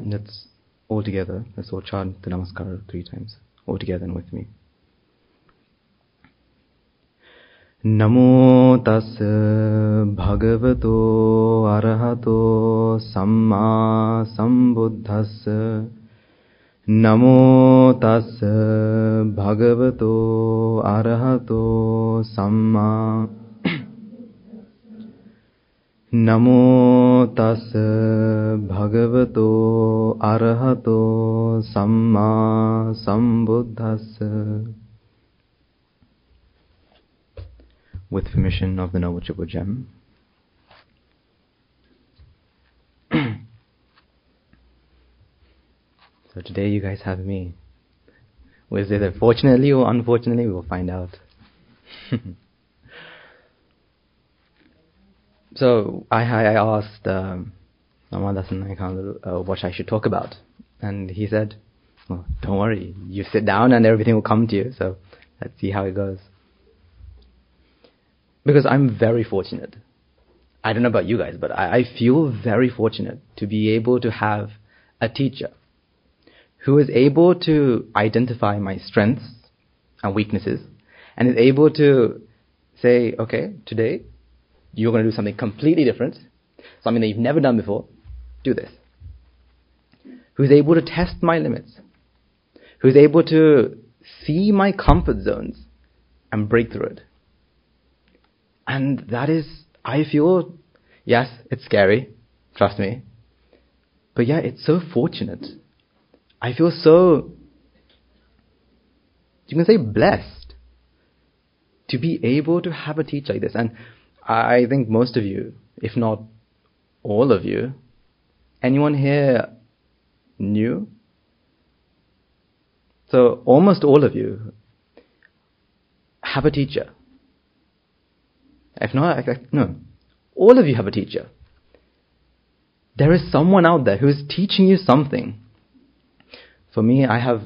Let's all together, let's all chant the Namaskara 3 times, all together and with me. Namo tassa bhagavato arahato samma sambuddhassa. Namo tassa bhagavato arahato samma Namo tassa bhagavato arahato samma sambuddhassa. With permission of the Noble Triple Gem. So today you guys have me. Was it fortunately or unfortunately? We will find out. So I asked Ramadasan Naik what I should talk about. And he said, well, don't worry, you sit down and everything will come to you. So let's see how it goes. Because I'm very fortunate. I don't know about you guys, but I feel very fortunate to be able to have a teacher who is able to identify my strengths and weaknesses and is able to say, okay, today you're going to do something completely different, something that you've never done before. Do this. Who's able to test my limits. Who's able to see my comfort zones and break through it. And that is, I feel, yes, it's scary, trust me. But yeah, it's so fortunate. I feel so, you can say blessed to be able to have a teacher like this. And I think most of you, if not all of you, anyone here new? So almost all of you have a teacher. If not, no. All of you have a teacher. There is someone out there who is teaching you something. For me, I have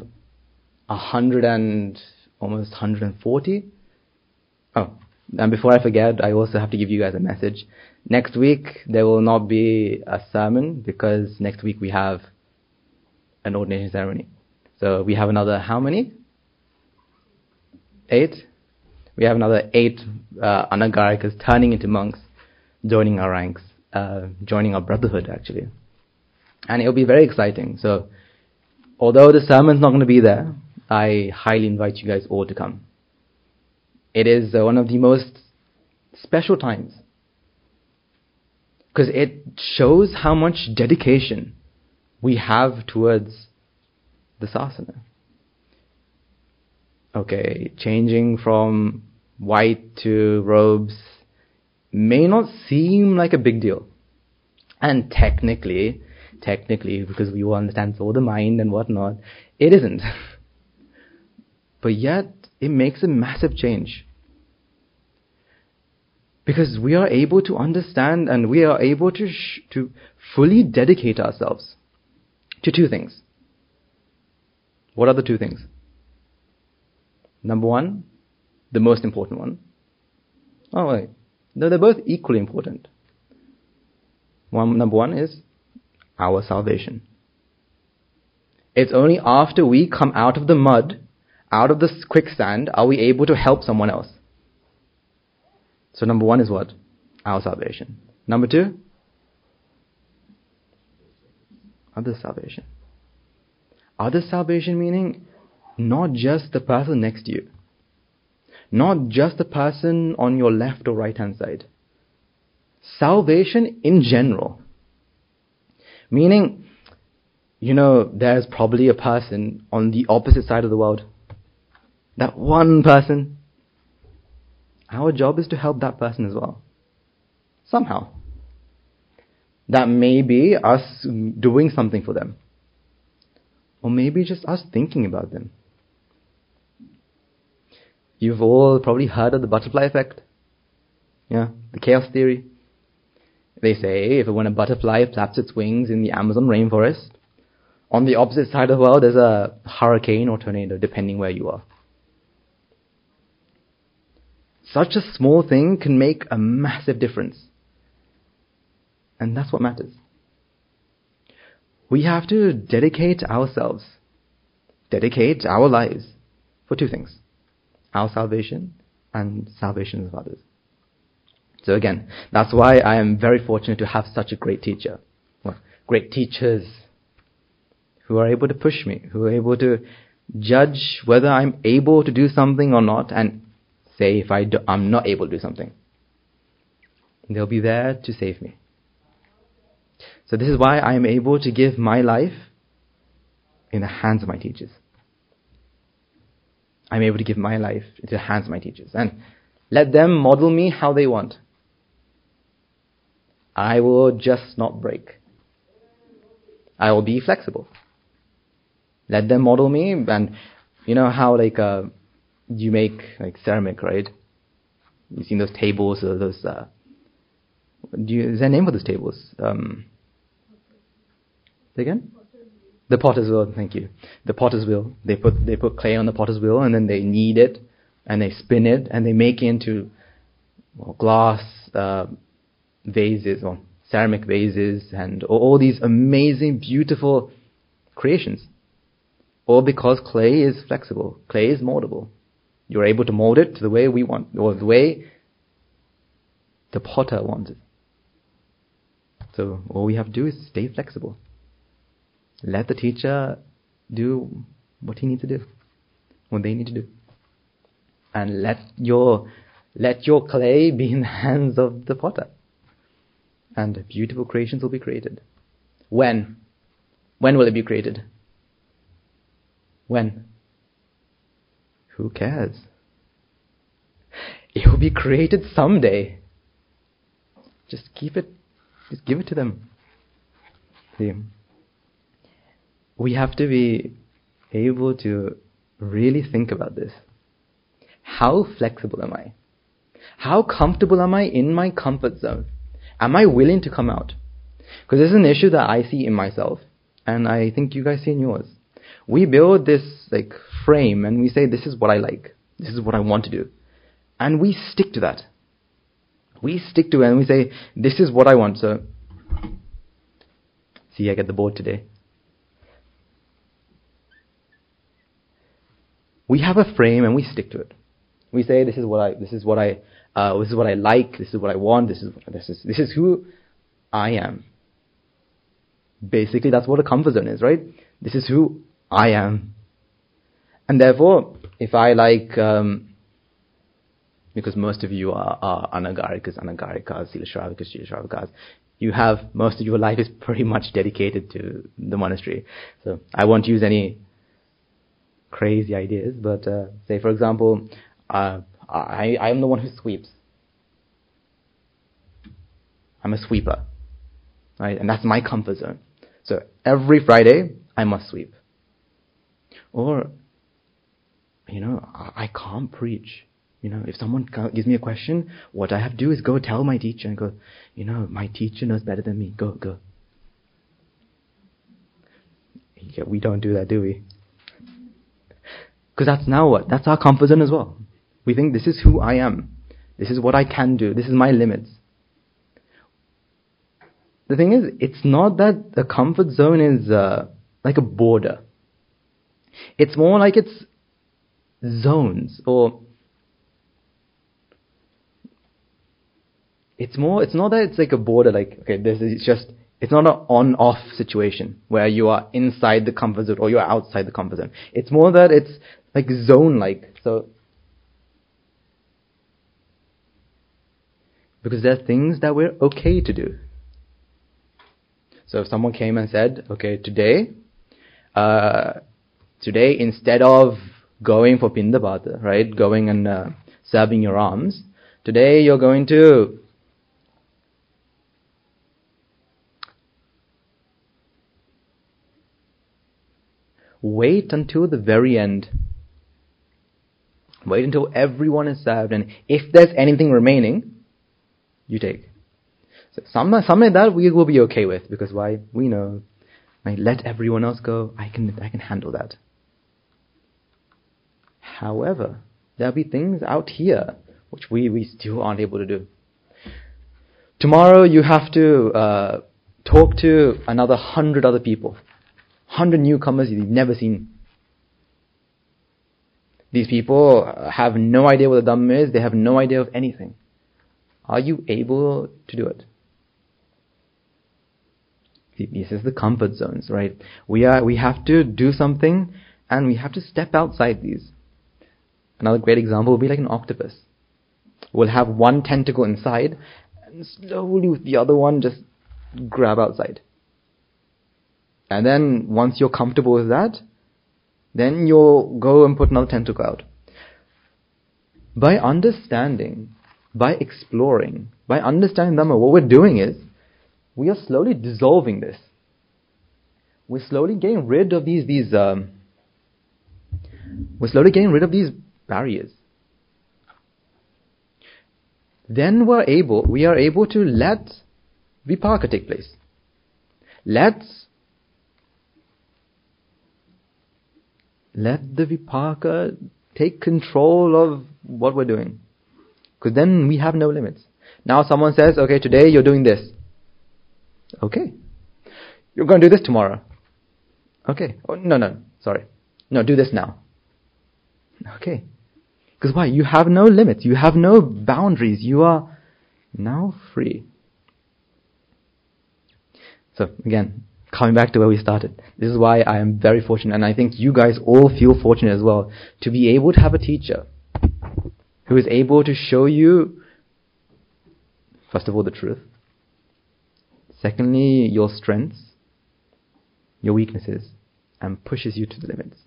almost 140. Oh, and before I forget, I also have to give you guys a message. Next week, there will not be a sermon because next week we have an ordination ceremony. So we have another, how many? 8? We have another 8 Anagarikas turning into monks, joining our ranks, joining our brotherhood actually. And it'll be very exciting. So, although the sermon's not going to be there, I highly invite you guys all to come. It is one of the most special times. Because it shows how much dedication we have towards the sasana. Okay, changing from white to robes may not seem like a big deal. And technically, because we all understand it's all the mind and whatnot, it isn't. But yet, it makes a massive change. Because we are able to understand and we are able to fully dedicate ourselves to 2 things. What are the 2 things? Number 1, the most important one. Oh wait, no, they're both equally important. Number 1 is our salvation. It's only after we come out of the mud, out of the quicksand, are we able to help someone else. So number 1 is what? Our salvation. Number 2? Other salvation. Other salvation meaning not just the person next to you. Not just the person on your left or right hand side. Salvation in general. Meaning, there's probably a person on the opposite side of the world. That one person. Our job is to help that person as well. Somehow. That may be us doing something for them. Or maybe just us thinking about them. You've all probably heard of the butterfly effect. Yeah, the chaos theory. They say when a butterfly flaps its wings in the Amazon rainforest, on the opposite side of the world there's a hurricane or tornado, depending where you are. Such a small thing can make a massive difference. And that's what matters. We have to dedicate ourselves, dedicate our lives for two things: our salvation and salvation of others. So again, that's why I am very fortunate to have such a great teacher. Well, great teachers who are able to push me, who are able to judge whether I'm able to do something or not, and say if I'm not able to do something. They'll be there to save me. So this is why I am able to give my life in the hands of my teachers. I'm able to give my life into the hands of my teachers and let them model me how they want. I will just not break. I will be flexible. Let them model me, and you know how you make ceramic, right? You've seen those tables or those. Is there a name for those tables? Say again? The potter's wheel. Thank you. The potter's wheel. They put clay on the potter's wheel, and then they knead it, and they spin it, and they make it into glass vases or ceramic vases, and all these amazing, beautiful creations. All because clay is flexible. Clay is moldable. You're able to mold it to the way we want, or the way the potter wants it. So all we have to do is stay flexible. Let the teacher do what he needs to do, what they need to do. And let your clay be in the hands of the potter. And beautiful creations will be created. When? When will it be created? When? Who cares? It will be created someday. Just give it to them. See, we have to be able to really think about this. How flexible am I? How comfortable am I in my comfort zone? Am I willing to come out? Because this is an issue that I see in myself, and I think you guys see in yours. We build this frame, and we say, this is what I like. This is what I want to do. And we stick to that. We stick to it, and we say, this is what I want. So, see, I get the board today. We have a frame, and we stick to it. We say, this is what I like. This is what I want. This is who I am. Basically, that's what a comfort zone is, right? This is who I am. And therefore, if I because most of you are anagarikas, sila shravakas, you have, most of your life is pretty much dedicated to the monastery. So I won't use any crazy ideas, but say for example, I am the one who sweeps. I'm a sweeper, right? And that's my comfort zone. So every Friday, I must sweep. Or, I can't preach. If someone gives me a question, what I have to do is go tell my teacher and go, my teacher knows better than me. Go. Yeah, we don't do that, do we? Because that's now what? That's our comfort zone as well. We think this is who I am. This is what I can do. This is my limits. The thing is, it's not that the comfort zone is like a border. It's more like it's zones, or it's not that it's like a border, it's not an on-off situation where you are inside the comfort zone or you are outside the comfort zone. It's more that it's like zone-like. So, because there are things that we're okay to do. So if someone came and said, okay, today instead of going for pindapata, right, going and serving your alms, today you're going to wait until the very end. Wait until everyone is served, and if there's anything remaining, you take. So something like that we will be okay with, because why? We know, right, let everyone else go. I can handle that. However, there'll be things out here which we still aren't able to do. Tomorrow you have to talk to another 100 other people. 100 newcomers you've never seen. These people have no idea what the Dhamma is. They have no idea of anything. Are you able to do it? This is the comfort zones, right? We have to do something, and we have to step outside these. Another great example would be like an octopus. We'll have one tentacle inside, and slowly with the other one just grab outside. And then once you're comfortable with that, then you'll go and put another tentacle out. By understanding, by exploring, by understanding Dhamma, what we're doing is, we are slowly dissolving this. We're slowly getting rid of these barriers. Then we are able to let vipaka take place. Let the vipaka take control of what we're doing. Because then we have no limits. Now someone says, okay, today you're doing this. Okay. You're going to do this tomorrow. Okay. Oh, no, sorry. No, do this now. Okay. Because why? You have no limits. You have no boundaries. You are now free. So again, coming back to where we started. This is why I am very fortunate, and I think you guys all feel fortunate as well, to be able to have a teacher who is able to show you, first of all, the truth. Secondly, your strengths, your weaknesses, and pushes you to the limits.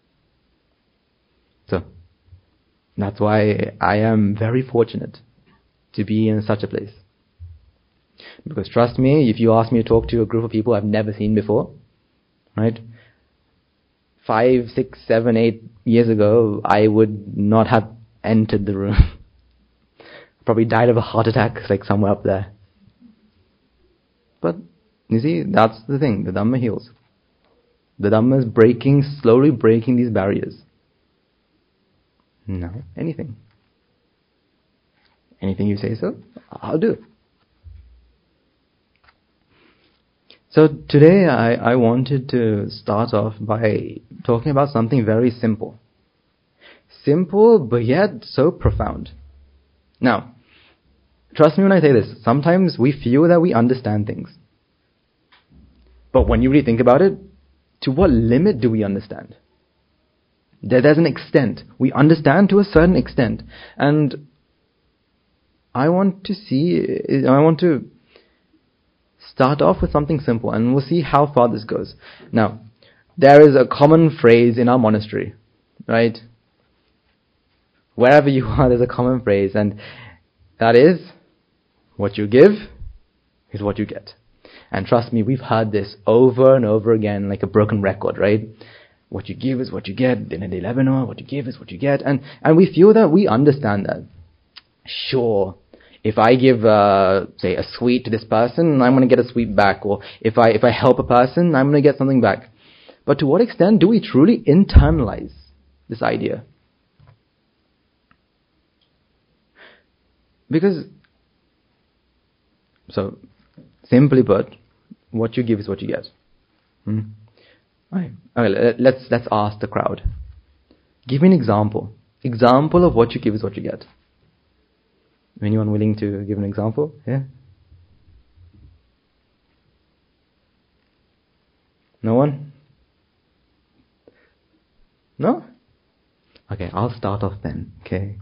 So, that's why I am very fortunate to be in such a place. Because trust me, if you ask me to talk to a group of people I've never seen before, right? 5, 6, 7, 8 years ago, I would not have entered the room. Probably died of a heart attack, like somewhere up there. But, you see, that's the thing. The Dhamma heals. The Dhamma is slowly breaking these barriers. No, anything. Anything you say so, I'll do. So today I wanted to start off by talking about something very simple. Simple, but yet so profound. Now, trust me when I say this, sometimes we feel that we understand things. But when you really think about it, to what limit do we understand? There's an extent. We understand to a certain extent. And I want to start off with something simple, and we'll see how far this goes. Now, there is a common phrase in our monastery, right? Wherever you are, there's a common phrase, and that is, what you give is what you get. And trust me, we've heard this over and over again, like a broken record, right? What you give is what you get. What you give is what you get. And we feel that we understand that. Sure, if I give, say, a sweet to this person, I'm going to get a sweet back. Or if I help a person, I'm going to get something back. But to what extent do we truly internalize this idea? Because, so, simply put, what you give is what you get. Right. Okay, let's ask the crowd. Give me an example. Example of what you give is what you get. Anyone willing to give an example? Yeah? No one? No? Okay, I'll start off then. Okay.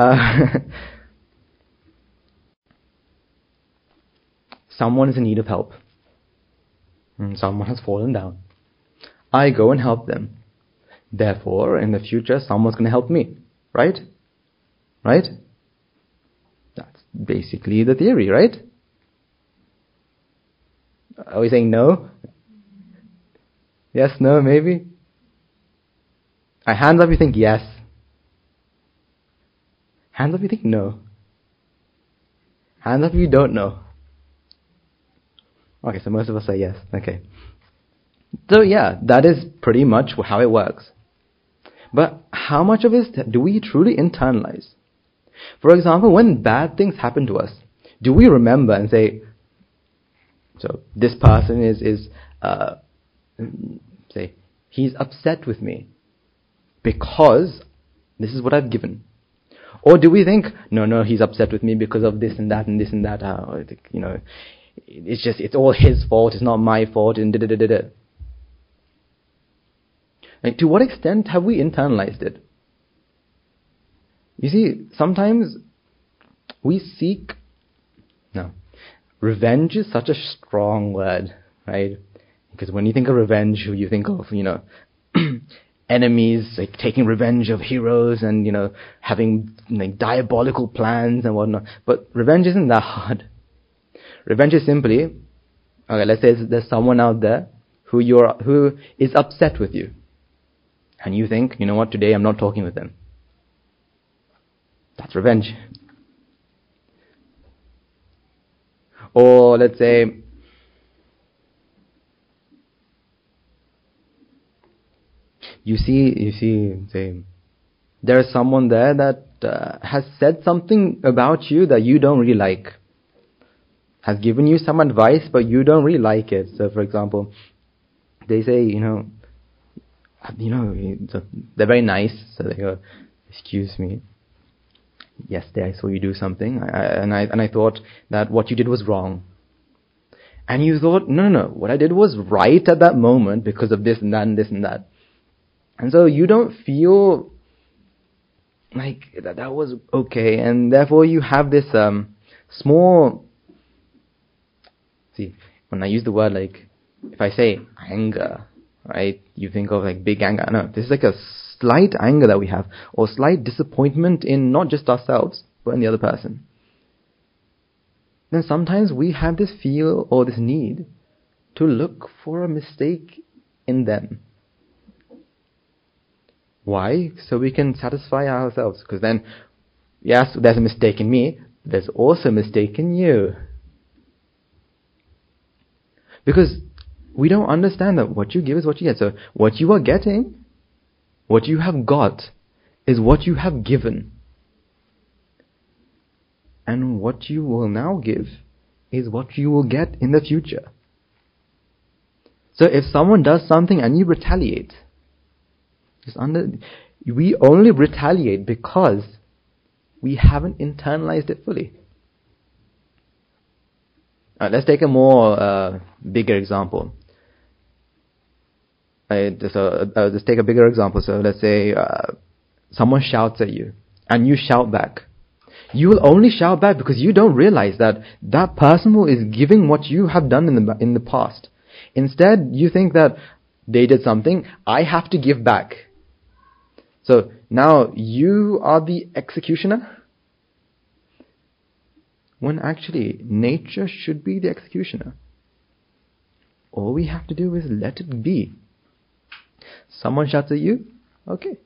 Someone is in need of help. Someone has fallen down. I go and help them. Therefore, in the future, someone's going to help me. Right? Right? That's basically the theory, right? Are we saying no? Yes, no, maybe? Hands up, you think yes. Hands up, you think no. Hands up, you don't know. Okay, so most of us say yes. Okay. So yeah, that is pretty much how it works. But how much of this do we truly internalize? For example, when bad things happen to us, do we remember and say, So this person is say, he's upset with me because this is what I've given. Or do we think, no, he's upset with me because of this and that and this and that. It's all his fault. It's not my fault. And da-da-da-da-da. Like, to what extent have we internalized it? You see, sometimes we seek... No. Revenge is such a strong word, right? Because when you think of revenge, you think of, enemies, like taking revenge of heroes and, having like diabolical plans and whatnot. But revenge isn't that hard. Revenge is simply, okay, let's say there's someone out there who is upset with you. And you think, you know what, today I'm not talking with them. That's revenge. Or let's say, you see, say, there is someone there that has said something about you that you don't really like. Has given you some advice, but you don't really like it. So, for example, they say, they're very nice. So they go, "Excuse me, yesterday I saw you do something, and I thought that what you did was wrong." And you thought, no, what I did was right at that moment because of this and that and this and that. And so you don't feel like that was okay, and therefore you have this small... See, when I use the word, like, if I say anger, right, you think of like big anger. No, this is like a slight anger that we have, or slight disappointment in not just ourselves, but in the other person. Then sometimes we have this feel or this need to look for a mistake in them. Why? So we can satisfy ourselves. Because then, yes, there's a mistake in me, there's also a mistake in you. Because we don't understand that what you give is what you get. So what you are getting, what you have got, is what you have given. And what you will now give is what you will get in the future. So if someone does something and you retaliate, we only retaliate because we haven't internalized it fully. Let's take a more bigger example. Let's take a bigger example. So let's say someone shouts at you and you shout back. You will only shout back because you don't realize that that person is giving what you have done in the past. Instead, you think that they did something, I have to give back. So now you are the executioner, when actually nature should be the executioner. All we have to do is let it be. Someone shouts at you, okay.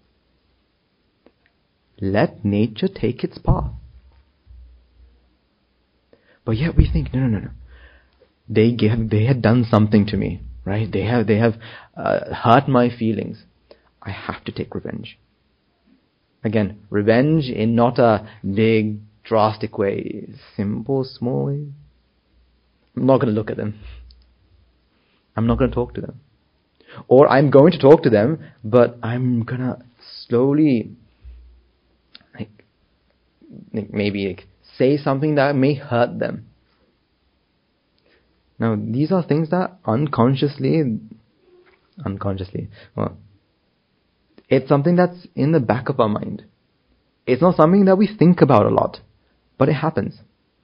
Let nature take its path. But yet we think, no. They had done something to me, right? They have hurt my feelings. I have to take revenge. Again, revenge in not a big, drastic way. Simple, small way. I'm not going to look at them. I'm not going to talk to them. Or I'm going to talk to them, but I'm going to slowly, maybe say something that may hurt them. Now, these are things that unconsciously, well, it's something that's in the back of our mind. It's not something that we think about a lot, but it happens.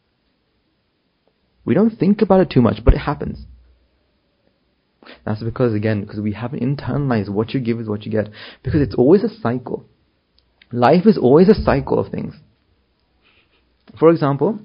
We don't think about it too much, but it happens. That's because we haven't internalized what you give is what you get. Because it's always a cycle. Life is always a cycle of things. For example,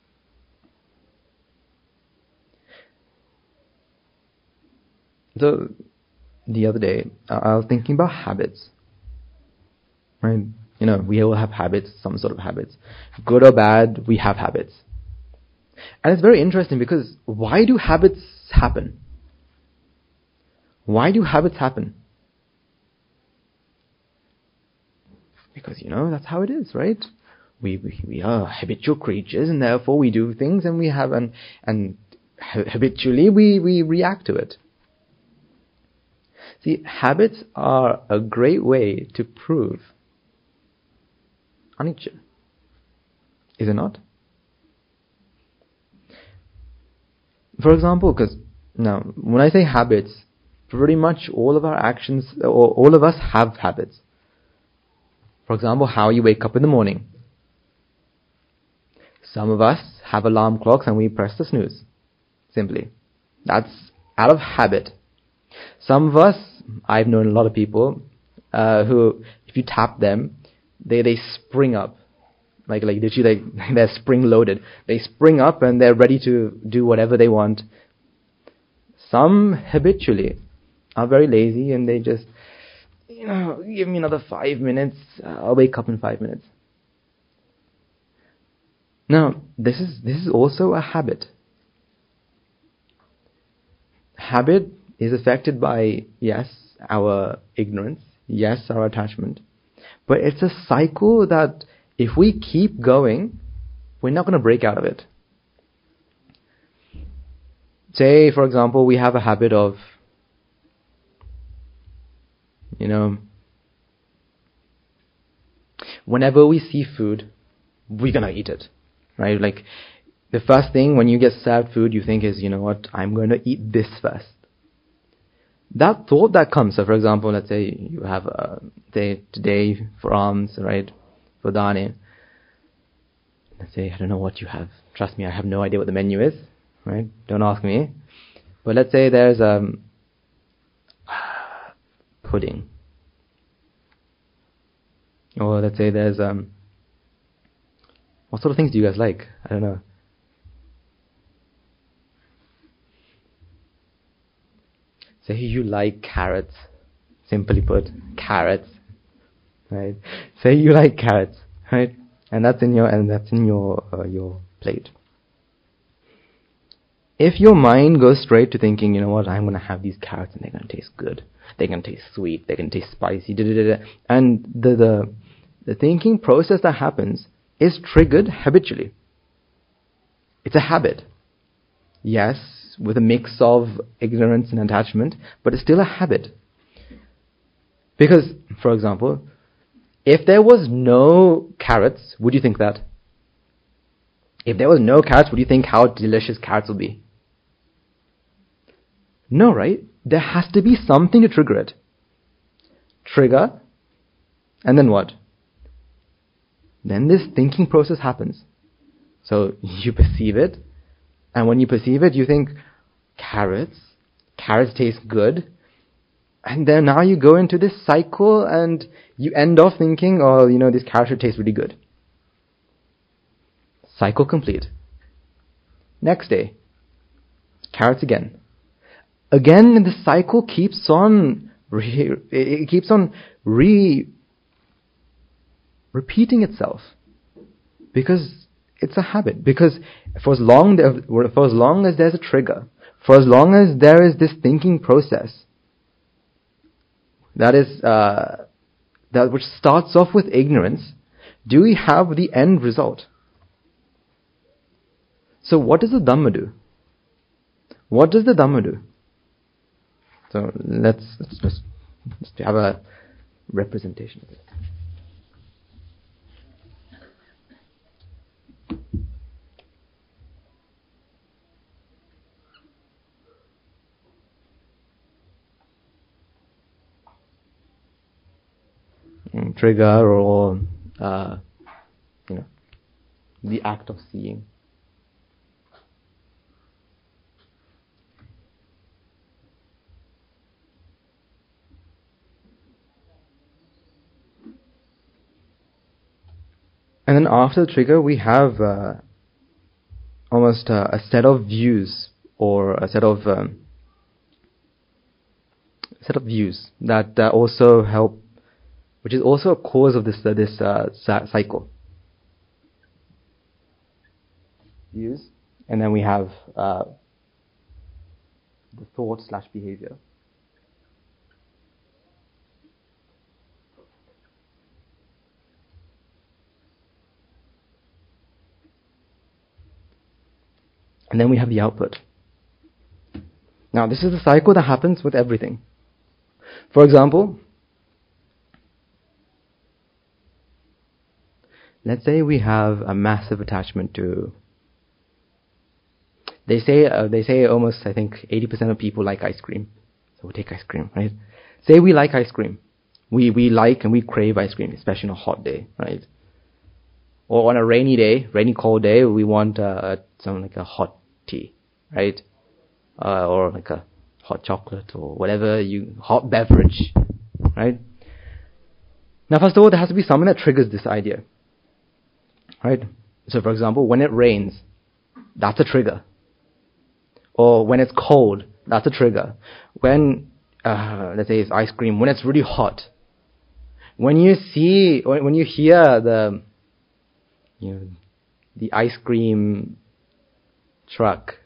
the other day, I was thinking about habits. Right? We all have habits, some sort of habits. Good or bad, we have habits. And it's very interesting because why do habits happen? Why do habits happen? Because, that's how it is, right? We are habitual creatures, and therefore we do things, and we have, and habitually we react to it. See, habits are a great way to prove anicca. Is it not? For example, because now, when I say habits, pretty much all of our actions, or all of us have habits. For example, how you wake up in the morning. Some of us have alarm clocks and we press the snooze. Simply. That's out of habit. Some of us, I've known a lot of people, who, if you tap them, they spring up. Like literally, they're spring loaded. They spring up and they're ready to do whatever they want. Some habitually are very lazy and they just, give me another 5 minutes, I'll wake up in 5 minutes. Now, this is also a habit. Habit is affected by, yes, our ignorance, yes, our attachment. But it's a cycle that if we keep going, we're not going to break out of it. Say, for example, we have a habit of, whenever we see food, we're going to eat it. Right? Like, the first thing when you get served food, you think is, I'm going to eat this first. That thought that comes, so for example, let's say you have, today for alms, right, for dane. Let's say, I don't know what you have. Trust me, I have no idea what the menu is, right? Don't ask me. But let's say there's pudding. Or let's say there's what sort of things do you guys like? I don't know. Say you like carrots. Simply put, carrots. Right? Say you like carrots, right? And that's in your plate. If your mind goes straight to thinking, I'm going to have these carrots and they're going to taste good. They're going to taste sweet. They're going to taste spicy. And the thinking process that happens is triggered habitually. It's a habit. Yes, with a mix of ignorance and attachment, but it's still a habit. Because, for example, if there was no carrots, would you think that? If there was no carrots, would you think how delicious carrots would be? No, right? There has to be something to trigger it. Trigger, and then what? Then this thinking process happens. So you perceive it, and when you perceive it, you think, carrots taste good, and then now you go into this cycle, and you end off thinking, this carrot should taste really good. Cycle complete. Next day, carrots again. Again, the cycle keeps on repeating itself, because it's a habit. Because for as long as there's a trigger, for as long as there is this thinking process, that which starts off with ignorance, do we have the end result? So what does the Dhamma do? What does the Dhamma do? So let's have a representation of it. Trigger or the act of seeing. And then after the trigger, we have almost a set of views, or a set of views that also help, which is also a cause of this cycle. Views, and then we have the thought/behavior. And then we have the output. Now, this is the cycle that happens with everything. For example, let's say we have a massive attachment to. They say almost, I think, 80% of people like ice cream. So we take ice cream, right? Say we like ice cream. We like and we crave ice cream, especially on a hot day, right? Or on a rainy, cold day, we want something like a hot tea, right? Or like a hot chocolate or whatever, hot beverage, right? Now, first of all, there has to be something that triggers this idea, right? So, for example, when it rains, that's a trigger. Or when it's cold, that's a trigger. When, let's say it's ice cream, when it's really hot. When you hear the ice cream truck,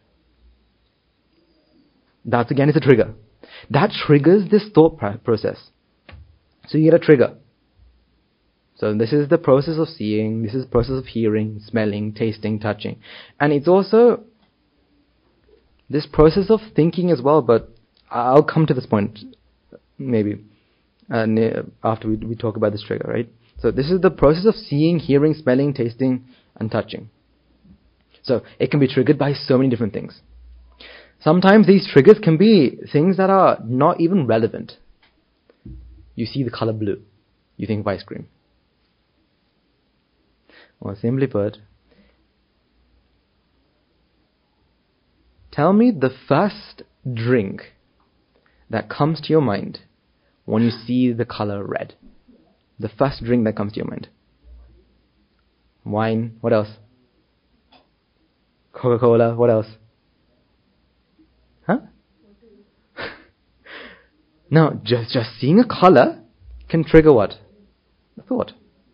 that again is a trigger. That triggers this thought process. So you get a trigger. So this is the process of seeing, this is the process of hearing, smelling, tasting, touching. And it's also this process of thinking as well, but I'll come to this point maybe after we talk about this trigger, right? So this is the process of seeing, hearing, smelling, tasting, and touching. So it can be triggered by so many different things. Sometimes these triggers can be things that are not even relevant. You see the color blue, you think of ice cream. Or simply put, tell me the first drink that comes to your mind when you see the color red. The first drink that comes to your mind. Wine, what else? Coca-Cola, what else? Huh? Now, just seeing a color can trigger what? A thought.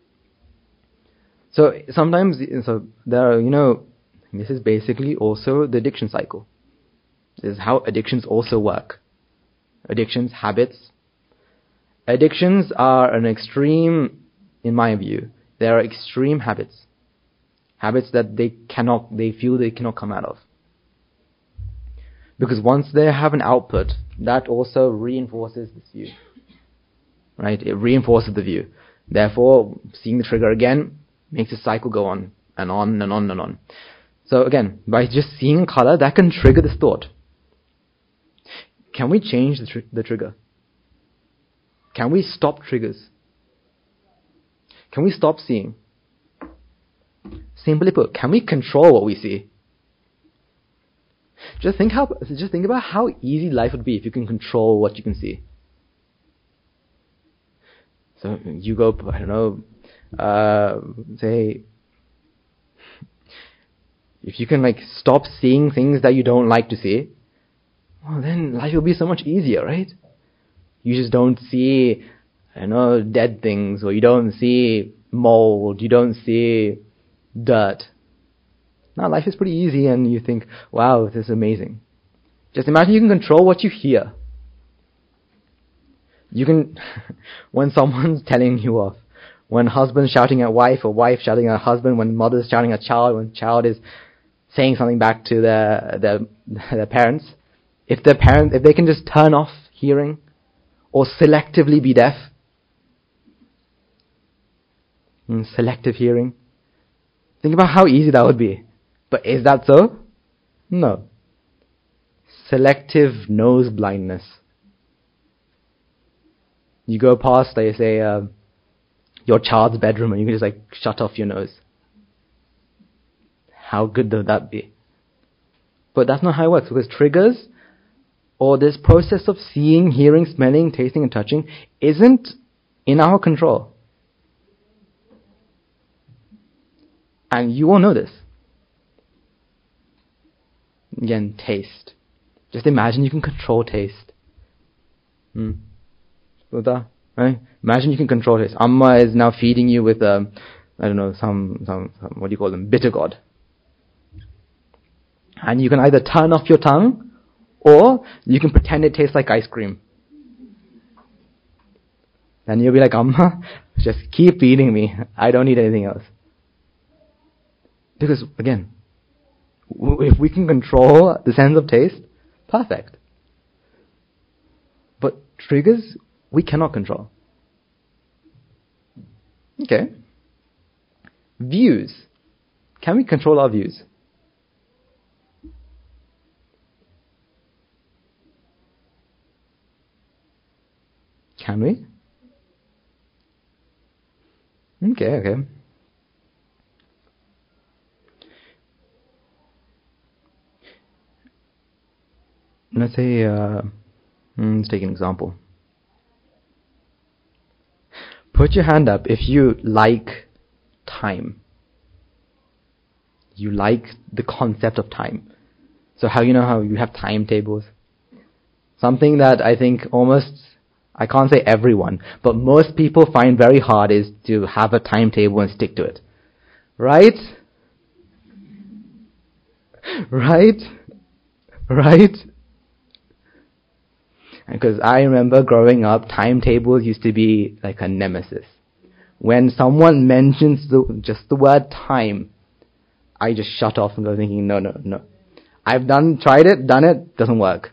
So sometimes, there are, this is basically also the addiction cycle. This is how addictions also work. Addictions, habits. Addictions are an extreme, in my view, they are extreme habits. Habits that they feel they cannot come out of. Because once they have an output, that also reinforces this view. Right? It reinforces the view. Therefore, seeing the trigger again makes the cycle go on and on and on and on. So again, by just seeing color, that can trigger this thought. Can we change the trigger? Can we stop triggers? Can we stop seeing? Simply put, can we control what we see? Just think about how easy life would be if you can control what you can see. So you go, I don't know, say, if you can stop seeing things that you don't like to see, well then life will be so much easier, right? You just don't see, dead things, or you don't see mold, you don't see dirt. Now life is pretty easy and you think, wow, this is amazing. Just imagine you can control what you hear. You can, when someone's telling you off, when husband's shouting at wife, or wife shouting at husband, when mother's shouting at child, when child is saying something back to their parents, if they can just turn off hearing, or selectively be deaf, selective hearing, think about how easy that would be. But is that so? No. Selective nose blindness. You go past, like say, your child's bedroom and you can just shut off your nose. How good would that be? But that's not how it works, because triggers, or this process of seeing, hearing, smelling, tasting and touching, isn't in our control. And you all know this. Again, taste. Just imagine you can control taste. Right? Imagine you can control taste. Amma is now feeding you with, some what do you call them, bitter gourd. And you can either turn off your tongue, or you can pretend it tastes like ice cream. And you'll be like, Amma, just keep feeding me. I don't need anything else. Because, again, if we can control the sense of taste, perfect. Triggers we cannot control. Okay. Views. Can we control our views? Can we? Okay. Let's say, let's take an example. Put your hand up if you like time. You like the concept of time. So how you have timetables? Something that I think I can't say everyone, but most people find very hard is to have a timetable and stick to it. Right? Right? Because I remember growing up, timetables used to be like a nemesis. When someone mentions just the word time, I just shut off and go thinking, no. I've tried it, done it, doesn't work.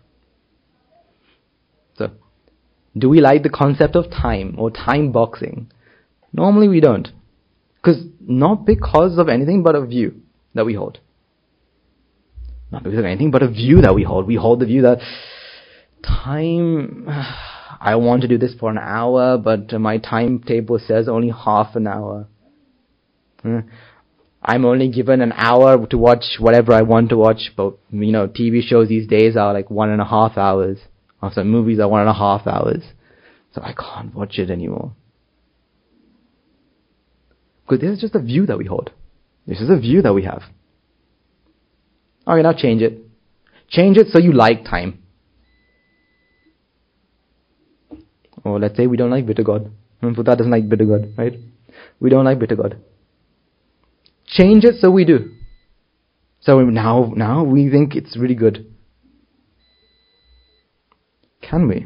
So, do we like the concept of time or time boxing? Normally we don't. Not because of anything but a view that we hold. Not because of anything but a view that we hold. We hold the view that time, I want to do this for an hour, but my timetable says only half an hour. I'm only given an hour to watch whatever I want to watch, but TV shows these days are like 1.5 hours. Or some movies are 1.5 hours. So I can't watch it anymore. Because this is just a view that we hold. This is a view that we have. Okay, now change it. Change it so you like time. Or let's say we don't like bitter God. Futa doesn't like bitter God, right? We don't like bitter God. Change it so we do. So now we think it's really good. Can we?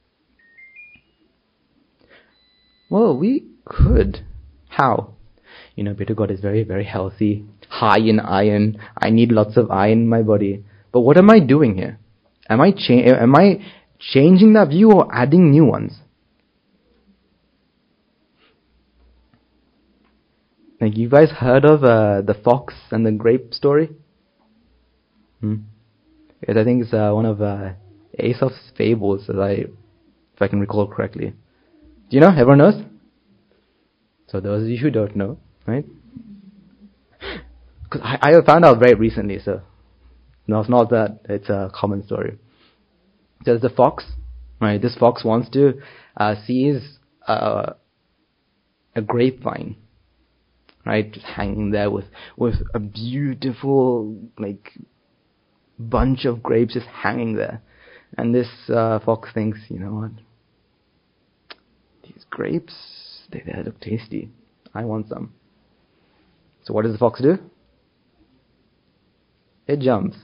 Well, we could. How? Bitter God is very, very healthy, high in iron. I need lots of iron in my body. But what am I doing here? Am I changing that view or adding new ones? Like, you guys heard of the fox and the grape story? Because I think it's one of Aesop's fables, if I can recall correctly. Do you know? Everyone knows? So those of you who don't know, right? Because I found out very recently, so no, it's not that. It's a common story. There's the fox, right? This fox wants to seize a grapevine, right? Just hanging there with a beautiful, bunch of grapes just hanging there. And this fox thinks, you know what? These grapes, they look tasty. I want some. So what does the fox do? It jumps.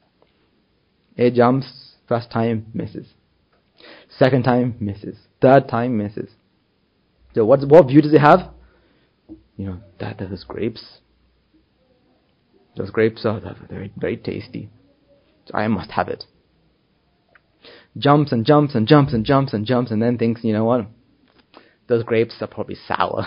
First time, misses. Second time, misses. Third time, misses. So what view does it have? Those grapes. Those grapes are very, very tasty. So I must have it. Jumps and jumps and jumps and jumps and jumps, and then thinks, you know what? Those grapes are probably sour.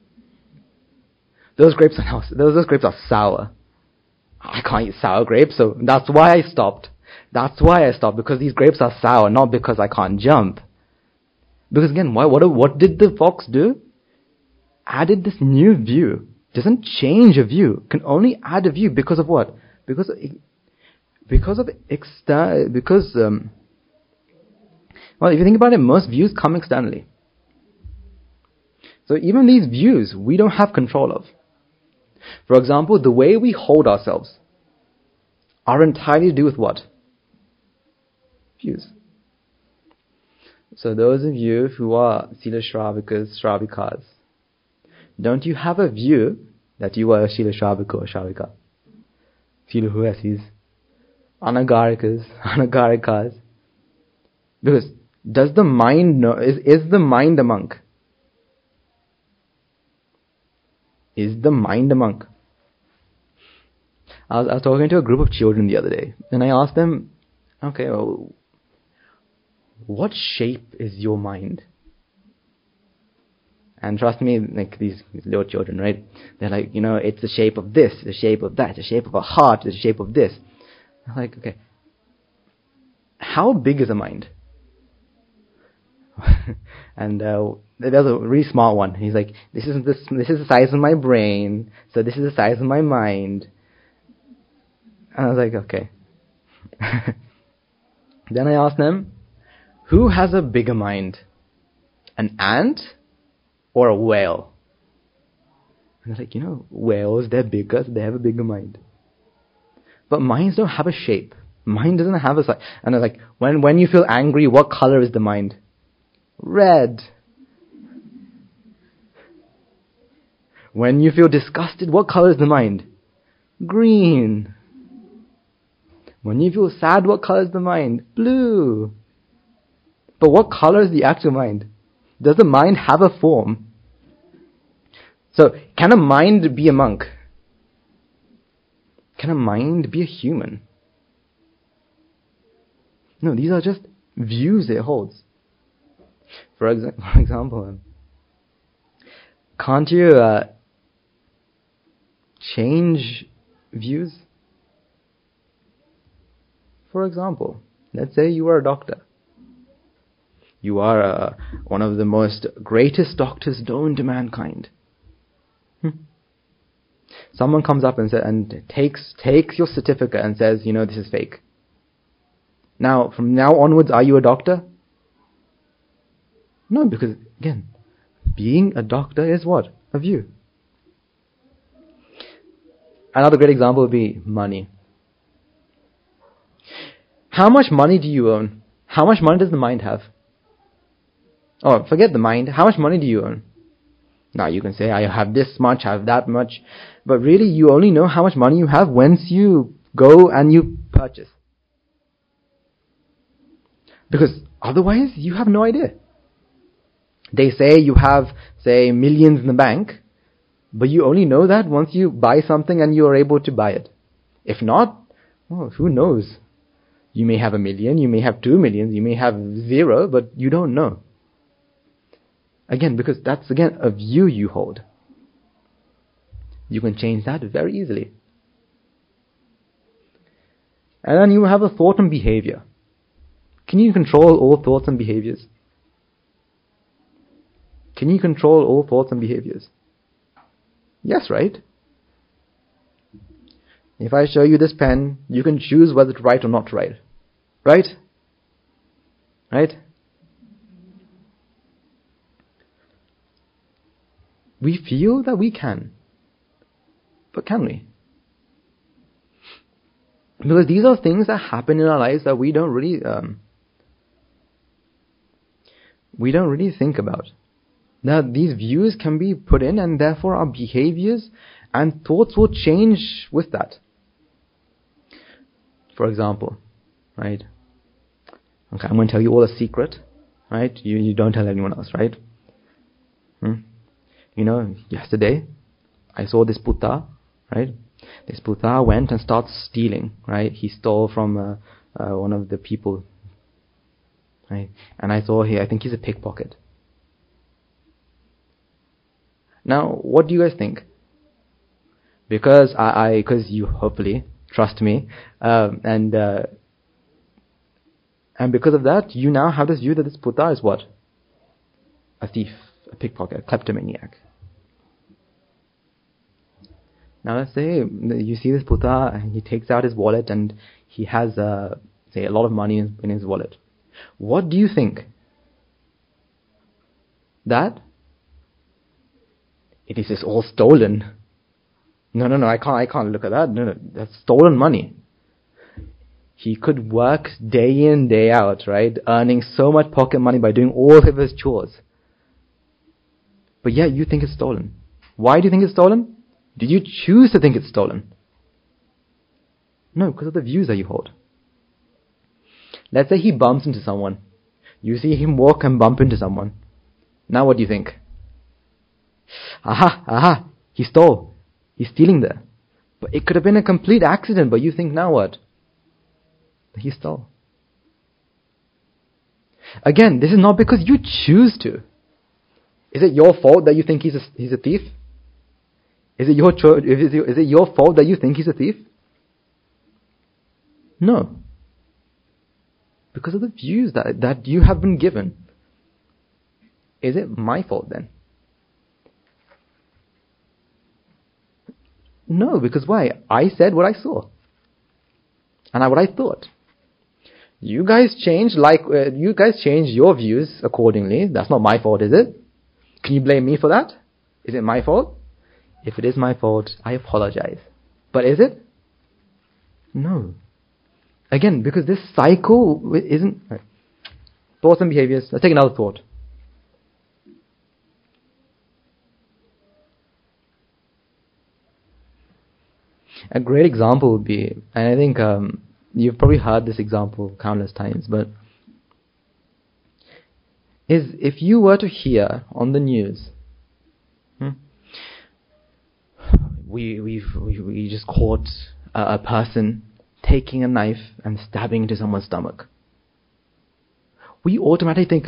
Those grapes are sour. I can't eat sour grapes, so that's why I stopped. Because these grapes are sour, not because I can't jump. Because again, what did the fox do? Added this new view. Doesn't change a view. Can only add a view because of what? Well, if you think about it, most views come externally. So even these views, we don't have control of. For example, the way we hold ourselves are entirely to do with what? Views. So those of you who are Sila Shravikas, Shravikas, don't you have a view that you are a Sila Shravika or Shravika? Sila Huesis, Anagarikas. Because does the mind know, is the mind a monk? Is the mind a monk? I was talking to a group of children the other day, and I asked them, okay, well, what shape is your mind? And trust me, like these little children, right? They're like, it's the shape of this, the shape of that, the shape of a heart, the shape of this. I'm like, okay, how big is a mind? And there's a really smart one. He's like, this is the size of my brain, so this is the size of my mind. And I was like, okay. Then I asked them, who has a bigger mind? An ant or a whale? And they're like, whales, they're bigger, so they have a bigger mind. But minds don't have a shape. Mind doesn't have a size. And they're like, when you feel angry, what color is the mind? Red. When you feel disgusted, what color is the mind? Green. When you feel sad, what color is the mind? Blue. But what color is the actual mind? Does the mind have a form? So, can a mind be a monk? Can a mind be a human? No, these are just views it holds. For example, can't you change views? For example, let's say you are a doctor. You are one of the most greatest doctors known to mankind. Someone comes up and takes your certificate and says, this is fake. Now, from now onwards, are you a doctor? No, because, again, being a doctor is what? A view. Another great example would be money. How much money do you own? How much money does the mind have? Oh, forget the mind. How much money do you own? Now, you can say, I have this much, I have that much. But really, you only know how much money you have once you go and you purchase. Because otherwise, you have no idea. They say you have, say, millions in the bank, but you only know that once you buy something and you are able to buy it. If not, who knows? You may have 1 million, you may have 2 million, you may have 0, but you don't know. Again, because that's, again, a view you hold. You can change that very easily. And then you have a thought and behavior. Can you control all thoughts and behaviors? Can you control all thoughts and behaviors? Yes, right? If I show you this pen, you can choose whether to write or not to write. Right? Right? We feel that we can. But can we? Because these are things that happen in our lives that we don't really think about. Now, these views can be put in, and therefore our behaviors and thoughts will change with that. For example, right? Okay, I'm going to tell you all a secret, right? You don't tell anyone else, right? Yesterday, I saw this Putta, right? This Putta went and started stealing, right? He stole from one of the people, right? And I think he's a pickpocket. Now, what do you guys think? Because because you hopefully trust me, and because of that, you now have this view that this Putta is what? A thief, a pickpocket, a kleptomaniac. Now let's say you see this Putta and he takes out his wallet and he has, say, a lot of money in his wallet. What do you think? That it is just all stolen. No, I can't look at that. No, that's stolen money. He could work day in, day out, right? Earning so much pocket money by doing all of his chores. But yet you think it's stolen. Why do you think it's stolen? Did you choose to think it's stolen? No, because of the views that you hold. Let's say he bumps into someone. You see him walk and bump into someone. Now what do you think? Aha, he stole. He's stealing there. But it could have been a complete accident, but you think now what? He stole. Again, this is not because you choose to. Is it your fault that you think he's a thief? Is it your fault that you think he's a thief? No. Because of the views that you have been given. Is it my fault then? No, because why? I said what I saw. And what I thought. You guys changed your views accordingly. That's not my fault, is it? Can you blame me for that? Is it my fault? If it is my fault, I apologize. But is it? No. Again, because this cycle isn't... Right. Thoughts and behaviors. Let's take another thought. A great example would be, and I think you've probably heard this example countless times, but is if you were to hear on the news, we just caught a person taking a knife and stabbing into someone's stomach. We automatically think,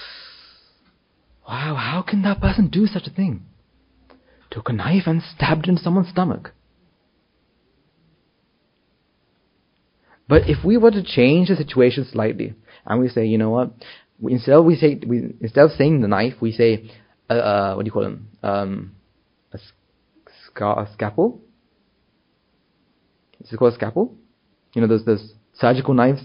wow, how can that person do such a thing? Took a knife and stabbed into someone's stomach. But if we were to change the situation slightly, and we say, you know what, instead of saying the knife, we say, what do you call them? A scalpel? Is it called a scalpel? You know, those surgical knives.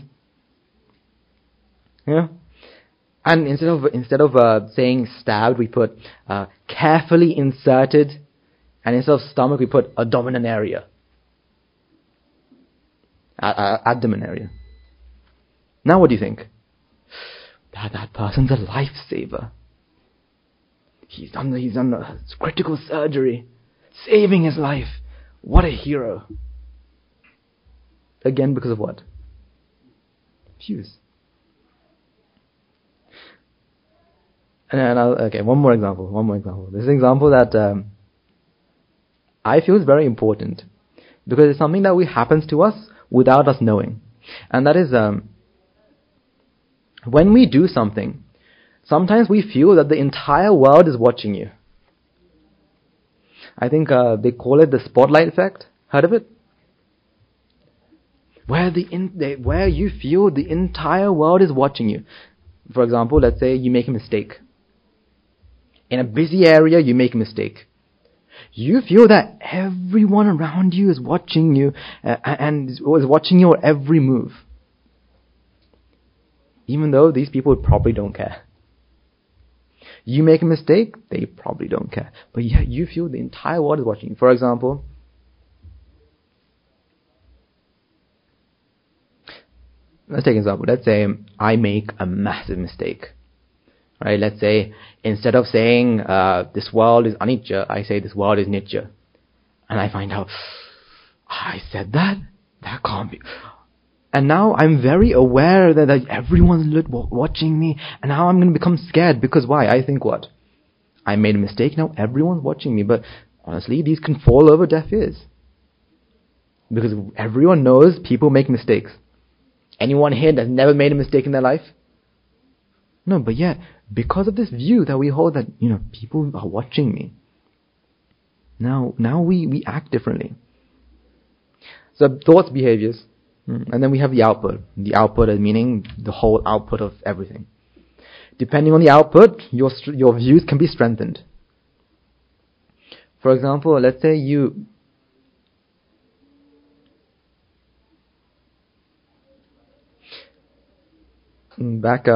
Yeah. And instead of saying stabbed, we put carefully inserted, and instead of stomach, we put abdominal area. Abdomen area. Now what do you think? That person's a lifesaver. He's done a critical surgery, saving his life. What a hero. Again, because of what? Views. Okay, one more example. This is an example that I feel is very important, because it's something that happens to us without us knowing. And that is, when we do something, sometimes we feel that the entire world is watching you. I think they call it the spotlight effect. Heard of it? Where you feel the entire world is watching you. For example, let's say you make a mistake. In a busy area, you make a mistake. You feel that everyone around you is watching you and is watching your every move. Even though these people probably don't care. You make a mistake, they probably don't care. But yet you feel the entire world is watching you. For example, let's take an example. Let's say I make a massive mistake. Right? Let's say instead of saying this world is anicca, I say this world is nicca. And I find out, I said that? That can't be. And now I'm very aware that everyone's watching me, and now I'm going to become scared, because why? I think what? I made a mistake, now everyone's watching me. But honestly, these can fall over deaf ears. Because everyone knows people make mistakes. Anyone here that's never made a mistake in their life? No, but yet, because of this view that we hold that, people are watching me, now we act differently. So thoughts, behaviors, and then we have the output. The output is meaning the whole output of everything. Depending on the output, your views can be strengthened. For example, let's say you back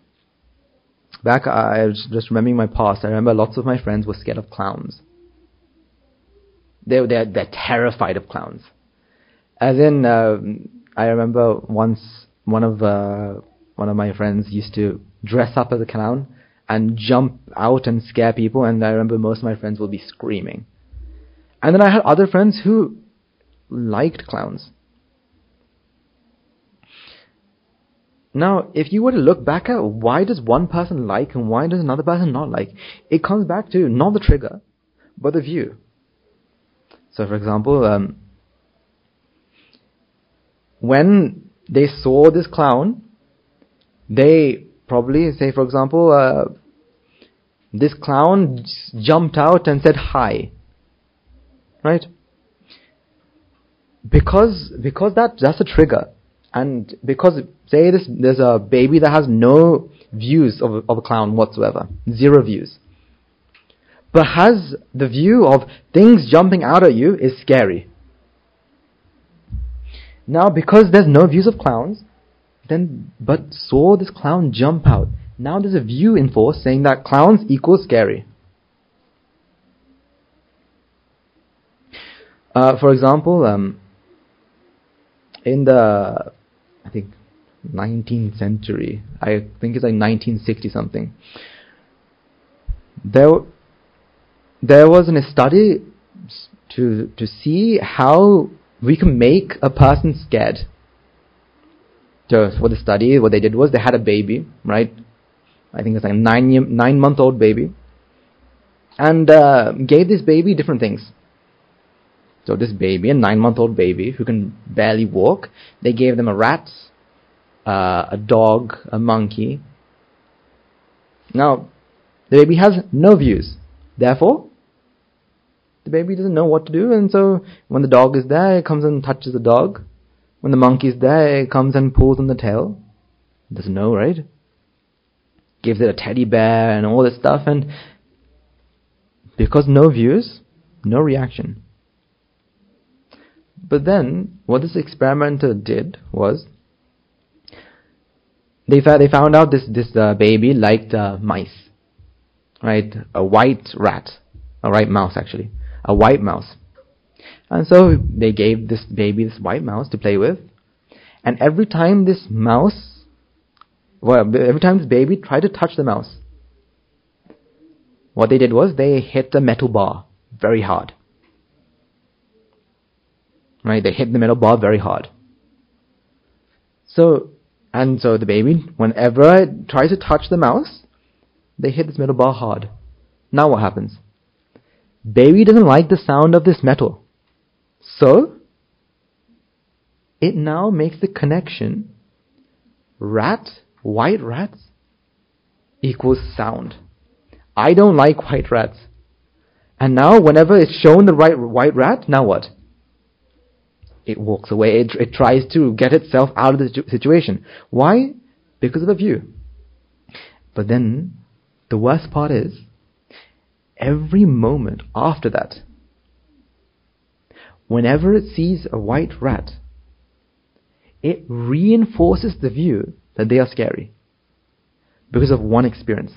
I was just remembering my past. I remember lots of my friends were scared of clowns. They're terrified of clowns. As in, I remember once one of my friends used to dress up as a clown and jump out and scare people, and I remember most of my friends would be screaming. And then I had other friends who liked clowns. Now, if you were to look back at why does one person like and why does another person not like, it comes back to not the trigger, but the view. So, for example, when they saw this clown, they probably say, for example, this clown jumped out and said hi, right? Because that's a trigger, and because say there's a baby that has no views of a clown whatsoever, 0 views, but has the view of things jumping out at you is scary. Now, because there's no views of clowns, but saw this clown jump out. Now there's a view in force saying that clowns equals scary. For example, in the, I think, 19th century, I think it's like 1960 something, there was a study to see how we can make a person scared. So for the study, what they did was they had a baby, right? I think it's like a 9-month-old baby, and gave this baby different things. So this baby, a 9-month-old baby who can barely walk, they gave them a rat, a dog, a monkey. Now, the baby has no views. Therefore, the baby doesn't know what to do, and so when the dog is there, it comes and touches the dog. When the monkey is there, it comes and pulls on the tail. It doesn't know, right? Gives it a teddy bear and all this stuff, and because no views, no reaction. But then, what this experimenter did was, they found out this baby liked mice, right? A white rat, a white mouse actually, a white mouse. And so they gave this baby this white mouse to play with, and every time this baby tried to touch the mouse, what they did was they hit a metal bar very hard. Right? They hit the metal bar very hard. So the baby, whenever it tries to touch the mouse, they hit this metal bar hard. Now what happens? Baby doesn't like the sound of this metal. So, it now makes the connection white rats equals sound. I don't like white rats. And now whenever it's shown the white rat, now what? It walks away. It tries to get itself out of the situation. Why? Because of a view. But then, the worst part is, every moment after that, whenever it sees a white rat, it reinforces the view that they are scary. Because of one experience.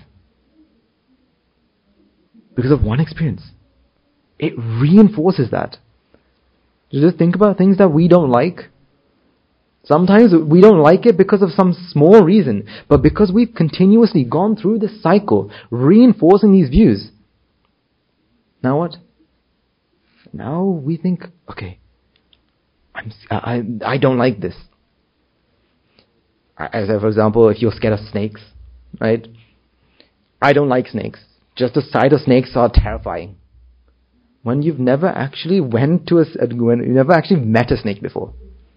Because of one experience. It reinforces that. Just think about things that we don't like. Sometimes we don't like it because of some small reason, but because we've continuously gone through this cycle, reinforcing these views. Now what? Now we think, okay, I don't like this. As for example, if you're scared of snakes, right? I don't like snakes. Just the sight of snakes are terrifying. When you've never actually when you never actually met a snake before.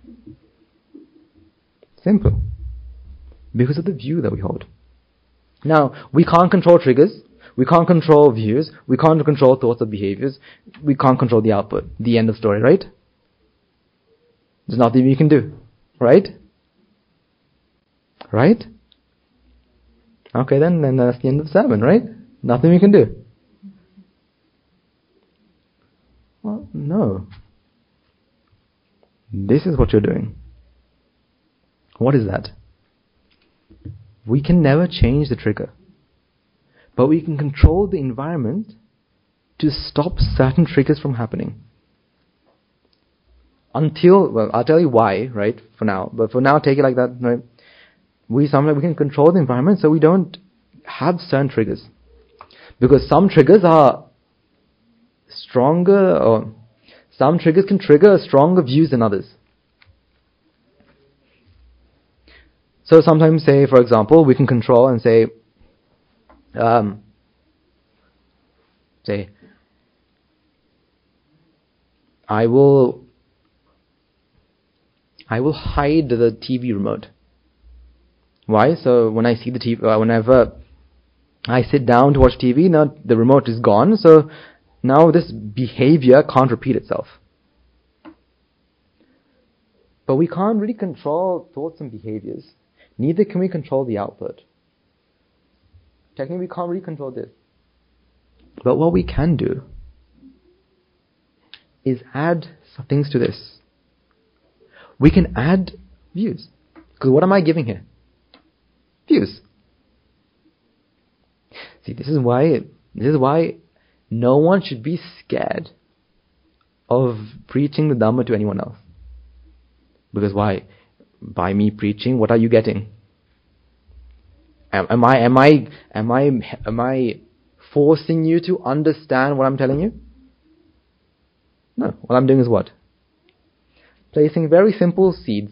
Simple. Because of the view that we hold. Now, we can't control triggers. We can't control views. We can't control thoughts or behaviors. We can't control the output. The end of story, right? There's nothing we can do. Right? Right? Okay, then that's the end of the sermon, right? Nothing we can do. Well, no. This is what you're doing. What is that? We can never change the trigger. But we can control the environment to stop certain triggers from happening. I'll tell you why, right, for now. But for now, take it like that, right? We can control the environment so we don't have certain triggers. Because some triggers are stronger, or some triggers can trigger stronger views than others. So sometimes, say, for example, we can control and say, I will hide the TV remote. Why? So when I see the TV, whenever I sit down to watch TV, now the remote is gone, so now this behavior can't repeat itself. But we can't really control thoughts and behaviors. Neither can we control the output. Technically, we can't really control this. But what we can do is add some things to this. We can add views. Because what am I giving here? Views. See, this is why no one should be scared of preaching the Dhamma to anyone else. Because why? By me preaching, what are you getting? Am I forcing you to understand what I'm telling you? No. What I'm doing is what? Placing very simple seeds.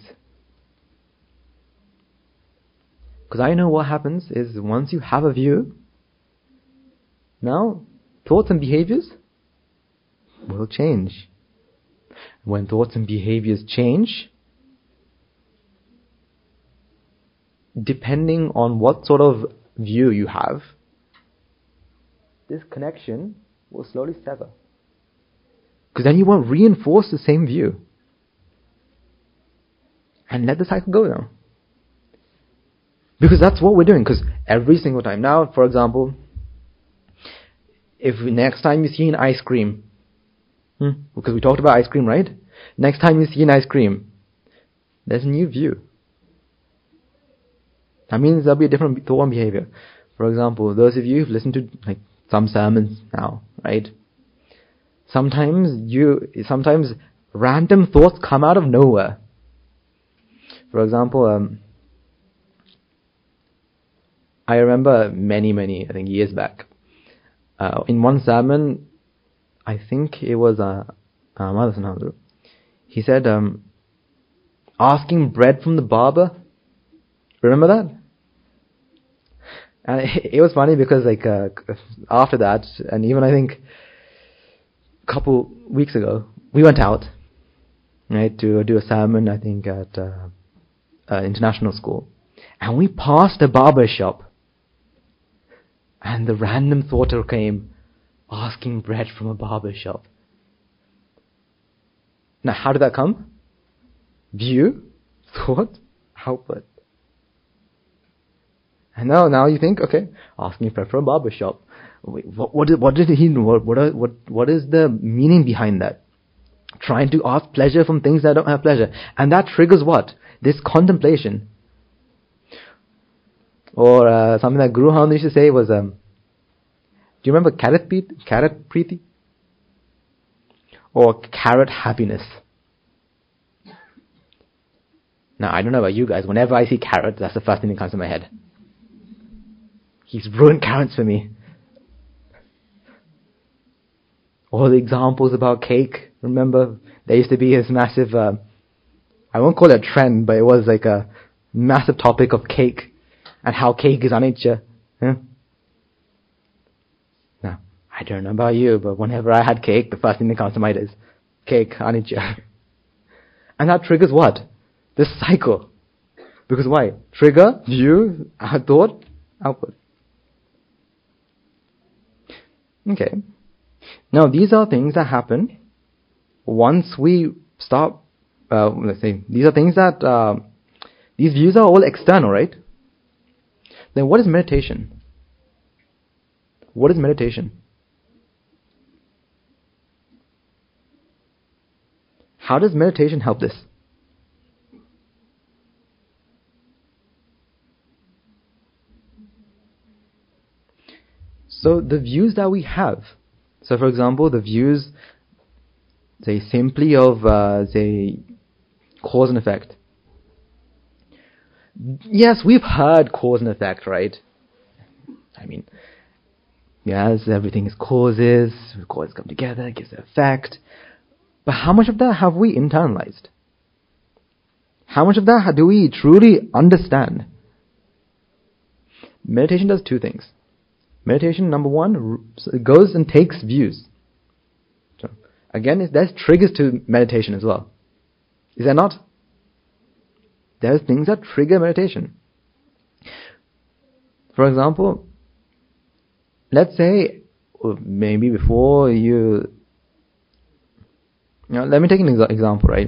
Because I know what happens is once you have a view, now thoughts and behaviors will change. When thoughts and behaviors change, depending on what sort of view you have, this connection will slowly sever. Because then you won't reinforce the same view. And let the cycle go now. Because that's what we're doing. Because every single time. Now, for example, if next time you see an ice cream, because we talked about ice cream, right? Next time you see an ice cream, there's a new view. That means there'll be a different thought and behavior. For example, those of you who've listened to some sermons now, right? Sometimes random thoughts come out of nowhere. For example, I remember many, I think years back, in one sermon, I think it was he said, asking bread from the barber. Remember that? And it was funny because after that, and even I think a couple weeks ago, we went out, right, to do a sermon, I think at international school. And we passed a barber shop. And the random thought came, asking bread from a barber shop. Now, how did that come? View, thought, output. And now you think, okay, asking bread from a barber shop. Wait, what did he know? What is the meaning behind that? Trying to ask pleasure from things that don't have pleasure. And that triggers what? This contemplation. Or something that Guru Harman used to say was, do you remember carrot preeti? Or carrot happiness? Now, I don't know about you guys, whenever I see carrot, that's the first thing that comes to my head. He's ruined carrots for me. All the examples about cake, remember? There used to be this massive, I won't call it a trend, but it was like a massive topic of cake, and how cake is anicca. Huh? Now, I don't know about you, but whenever I had cake, the first thing that comes to mind is cake, anicca. And that triggers what? This cycle. Because why? Trigger, view, thought, output. Okay. Now, these are things that happen once we start, these are things that, these views are all external, right? Then what is meditation? What is meditation? How does meditation help this? So the views that we have, so for example, the views, say, simply of, cause and effect. Yes, we've heard cause and effect, right? I mean, yes, everything is causes come together, it gives an effect. But how much of that have we internalized? How much of that do we truly understand? Meditation does two things. Meditation, number one, goes and takes views. So, again, there's triggers to meditation as well. Is there not? There's things that trigger meditation. For example, let's say, maybe before let me take an example, right?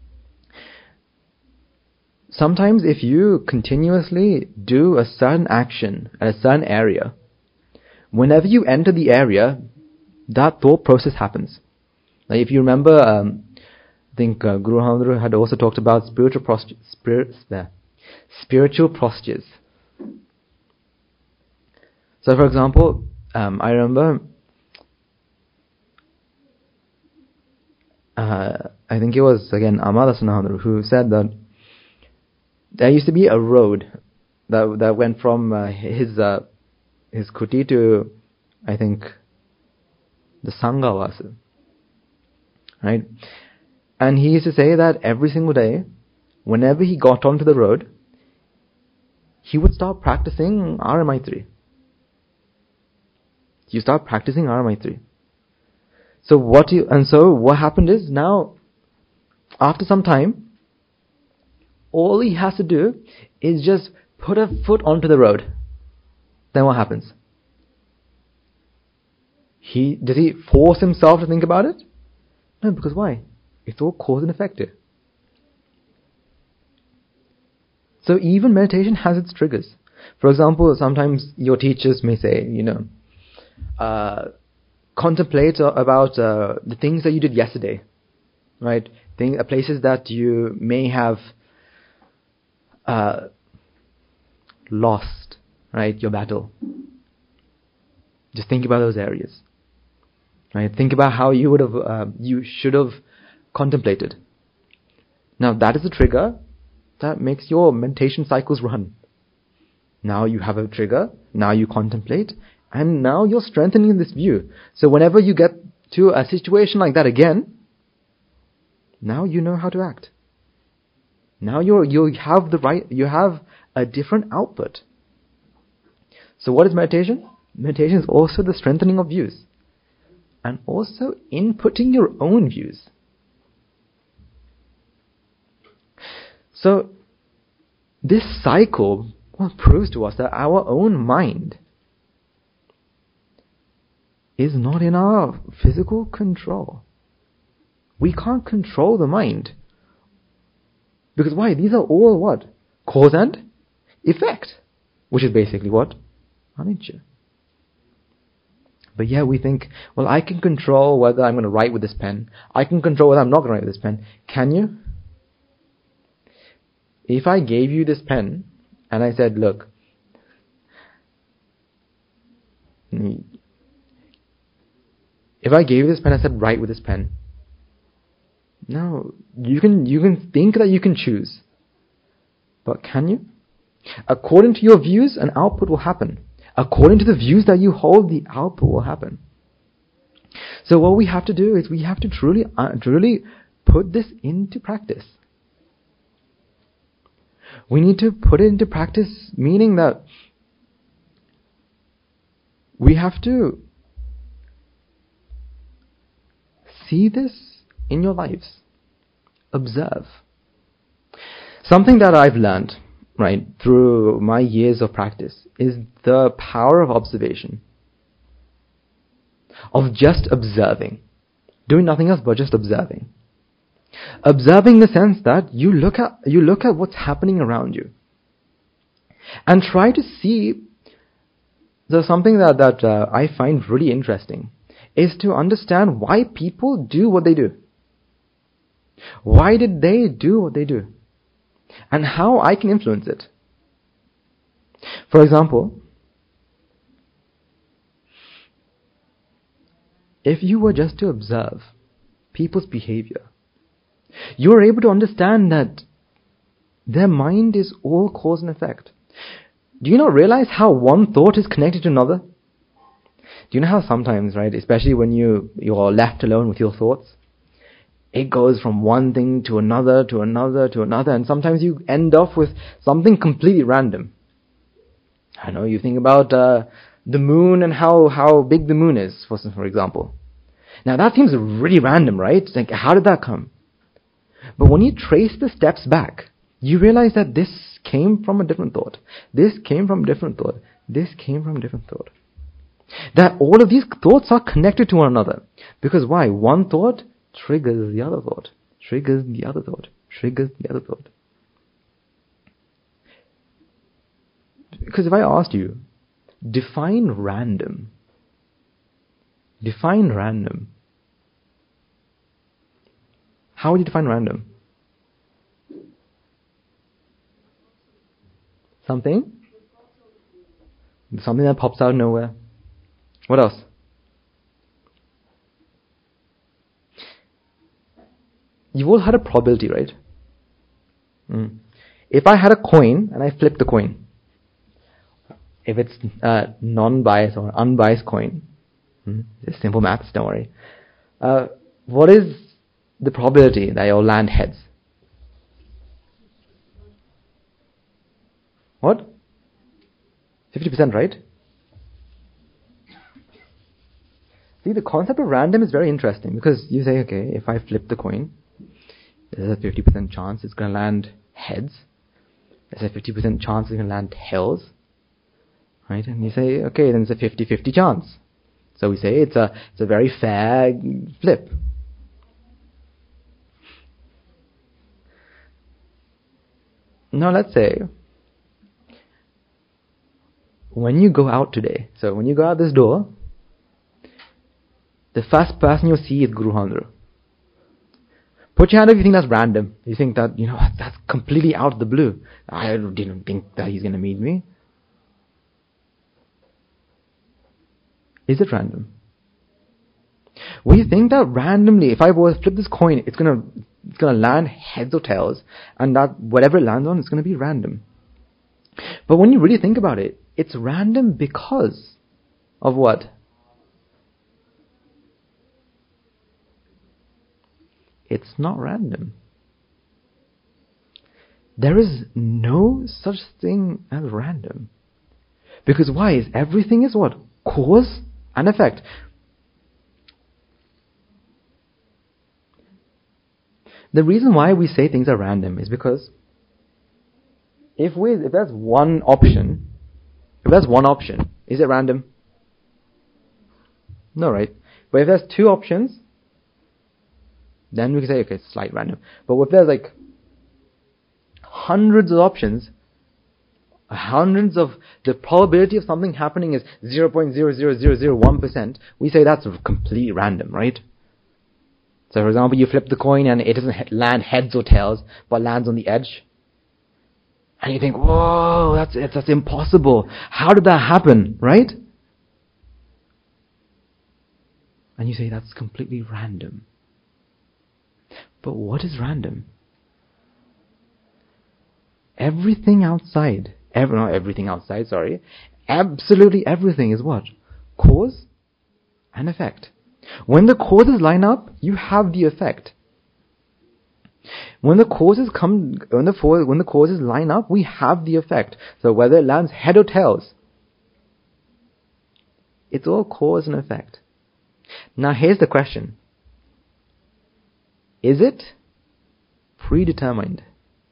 Sometimes if you continuously do a certain action at a certain area, whenever you enter the area, that thought process happens. Like if you remember, I think Guru Hamdru had also talked about spiritual postures. So for example, I remember, I think it was again Amar Das Hamdru who said that there used to be a road that went from his kuti to, I think, the Sanghavasa, right? And he used to say that every single day, whenever he got onto the road, he would start practicing RMI3. You start practicing RMI3. So what happened is, now, after some time, all he has to do is just put a foot onto the road. Then what happens? Does he force himself to think about it? No, because why? It's all cause and effect. So even meditation has its triggers. For example, sometimes your teachers may say, contemplate about the things that you did yesterday, right? Places that you may have lost, right? Your battle. Just think about those areas, right? Think about how you should have contemplated. Now that is a trigger that makes your meditation cycles run. Now you have a trigger, now you contemplate, and now you're strengthening this view. So whenever you get to a situation like that again, now you know how to act. Now you have a different output. So what is meditation? Meditation is also the strengthening of views, and also inputting your own views. So this cycle proves to us that our own mind is not in our physical control. We can't control the mind. Because why? These are all what? Cause and effect. Which is basically what? Anicca. But yeah, we think, well, I can control whether I'm going to write with this pen. I can control whether I'm not going to write with this pen. Can you? If I gave you this pen and I said, look, if I gave you this pen and I said, write with this pen, no, you can think that you can choose. But can you? According to your views, an output will happen. According to the views that you hold, the output will happen. So what we have to do is we have to truly put this into practice. We need to put it into practice, meaning that we have to see this in your lives. Observe. Something that I've learned, right, through my years of practice is the power of observation. Of just observing. Doing nothing else but just observing. Observing in the sense that you look at what's happening around you. And try to see, there's something that I find really interesting, is to understand why people do what they do. Why did they do what they do? And how I can influence it. For example, if you were just to observe people's behavior, you are able to understand that their mind is all cause and effect. Do you not realize how one thought is connected to another? Do you know how sometimes, right, especially when you're left alone with your thoughts, it goes from one thing to another, to another, to another, and sometimes you end off with something completely random. I know, you think about the moon and how big the moon is, for example. Now that seems really random, right? It's like, how did that come? But when you trace the steps back, you realize that this came from a different thought. This came from a different thought. This came from a different thought. That all of these thoughts are connected to one another. Because why? One thought triggers the other thought. Triggers the other thought. Triggers the other thought. Because if I asked you, define random. Define random. How would you define random? Something that pops out of nowhere. What else? You've all had a probability, right? If I had a coin and I flipped the coin, if it's a non-biased or unbiased coin, it's simple maths, don't worry. What is the probability that you'll land heads? What? 50%, right? See, the concept of random is very interesting because you say, okay, if I flip the coin, there's a 50% chance it's going to land heads. There's a 50% chance it's going to land tails. Right? And you say, okay, then it's a 50-50 chance. So we say it's a very fair flip. Now let's say, when you go out today, so when you go out this door, the first person you'll see is Guru Handru. Put your hand up if you think that's random. You think that, that's completely out of the blue. I didn't think that he's going to meet me. Is it random? We think that randomly, if I was to flip this coin, it's gonna land heads or tails, and that whatever it lands on is going to be random. But when you really think about it, it's random because of what? It's not random. There is no such thing as random. Because why? Everything is what? Cause and effect. The reason why we say things are random is because if there's one option, is it random? No, right? But if there's two options, then we can say, okay, it's slight random. But if there's like hundreds of options, hundreds of the probability of something happening is 0.00001%, we say that's completely random, right? So for example, you flip the coin and it doesn't land heads or tails, but lands on the edge. And you think, whoa, that's impossible. How did that happen, right? And you say that's completely random. But what is random? Absolutely everything is what? Cause and effect. When the causes line up, you have the effect. When the causes line up, we have the effect. So whether it lands head or tails, it's all cause and effect. Now here's the question. Is it predetermined?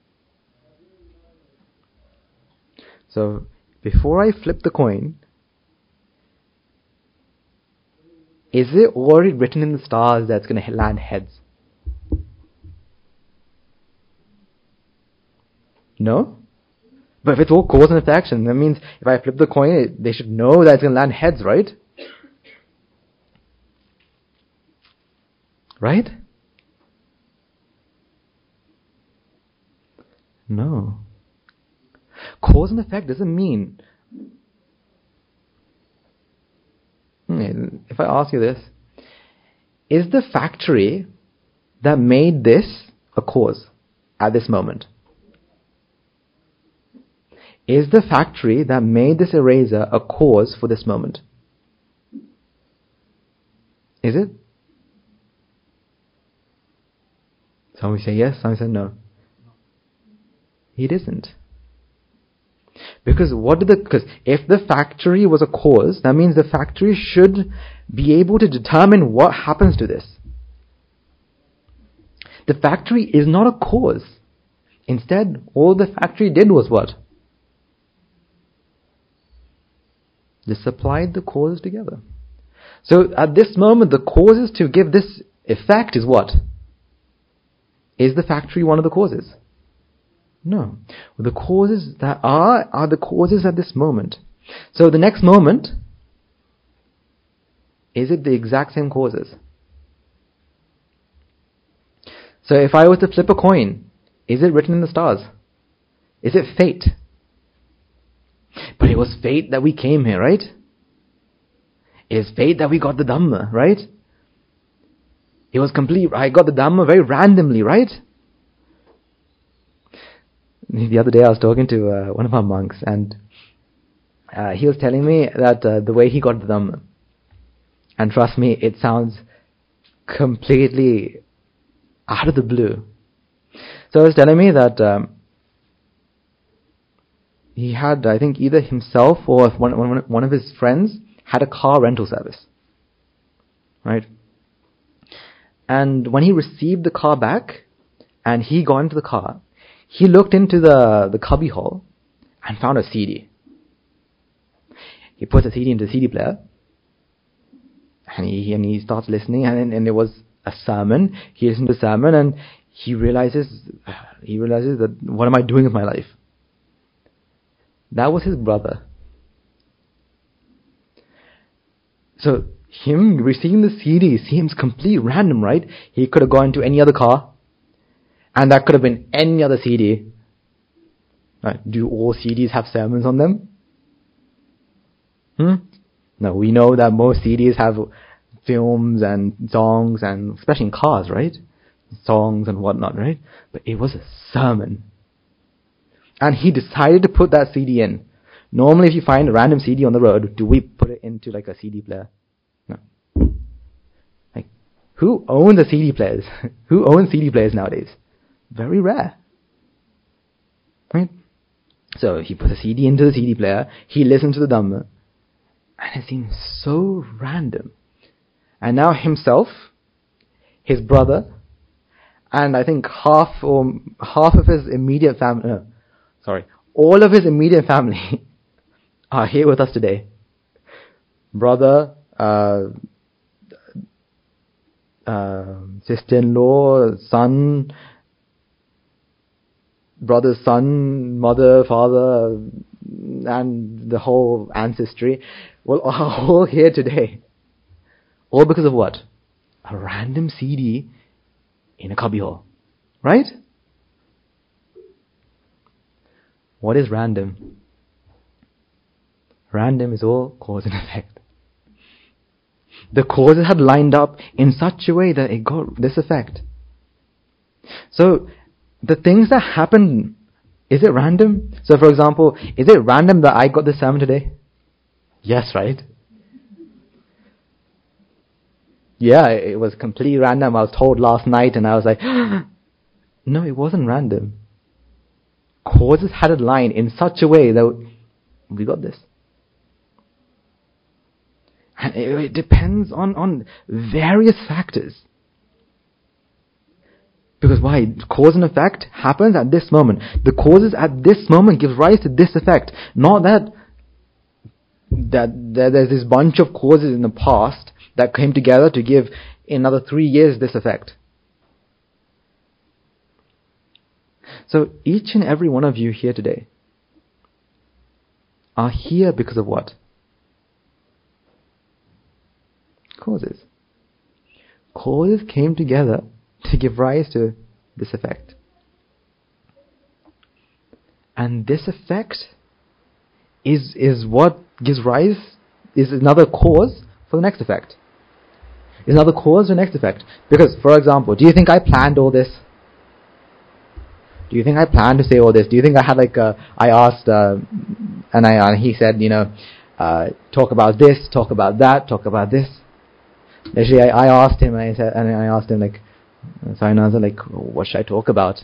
So before I flip the coin, is it already written in the stars that it's going to land heads? No? But if it's all cause and effect, that means if I flip the coin, they should know that it's going to land heads, right? Right? No. Cause and effect doesn't mean... If I ask you this, is the factory that made this a cause at this moment? Is the factory that made this eraser a cause for this moment? Is it? Some will say yes, some will say no. It isn't. Because if the factory was a cause, that means the factory should be able to determine what happens to this. The factory is not a cause. Instead, all the factory did was what? Just applied the causes together. So at this moment, the causes to give this effect is what? Is the factory one of the causes? No. The causes that are the causes at this moment. So the next moment, is it the exact same causes? So if I was to flip a coin, is it written in the stars? Is it fate? But it was fate that we came here, right? It is fate that we got the Dhamma, right? It was complete. I got the Dhamma very randomly, right? The other day I was talking to one of our monks, and he was telling me that the way he got the Dhamma, and trust me, it sounds completely out of the blue. So he was telling me that he had, I think, either himself or one of his friends had a car rental service, right? And when he received the car back, and he got into the car, he looked into the cubby hole and found a CD. He puts a CD into the CD player, and he starts listening, and it was a sermon. He listened to the sermon, and he realizes that, what am I doing with my life? That was his brother. So him receiving the CD seems complete random, right? He could have gone to any other car, and that could have been any other CD. Do all CDs have sermons on them? No, we know that most CDs have films and songs, and especially in cars, right? Songs and whatnot, right? But it was a sermon. And he decided to put that CD in. Normally if you find a random CD on the road, do we put it into like a CD player? No. Like, who owns the CD players? Who owns CD players nowadays? Very rare. Right? So he put a CD into the CD player, he listened to the Dhamma, and it seemed so random. And now himself, his brother, and I think half of his immediate family, all of his immediate family are here with us today. Brother, sister-in-law, son, brother's son, mother, father, and the whole ancestry, well, are all here today. All because of what? A random CD in a cubbyhole. Right? What is random? Random is all cause and effect. The causes had lined up in such a way that it got this effect. So, the things that happen, is it random? So for example, is it random that I got this sermon today? Yes, right? Yeah, it was completely random. I was told last night and I was like, no, it wasn't random. Causes had a line in such a way that we got this. And it depends on various factors. Because why? Cause and effect happens at this moment. The causes at this moment give rise to this effect. Not that there's this bunch of causes in the past that came together to give in another 3 years this effect. So each and every one of you here today are here because of what? Causes. Causes came together to give rise to this effect. And this effect is what gives rise, is another cause for the next effect. Is another cause for the next effect. Because, for example, do you think I planned all this? Do you think I planned to say all this? Do you think I had I asked, and he said, talk about this, talk about that, talk about this. Actually, I asked him, I asked him what should I talk about?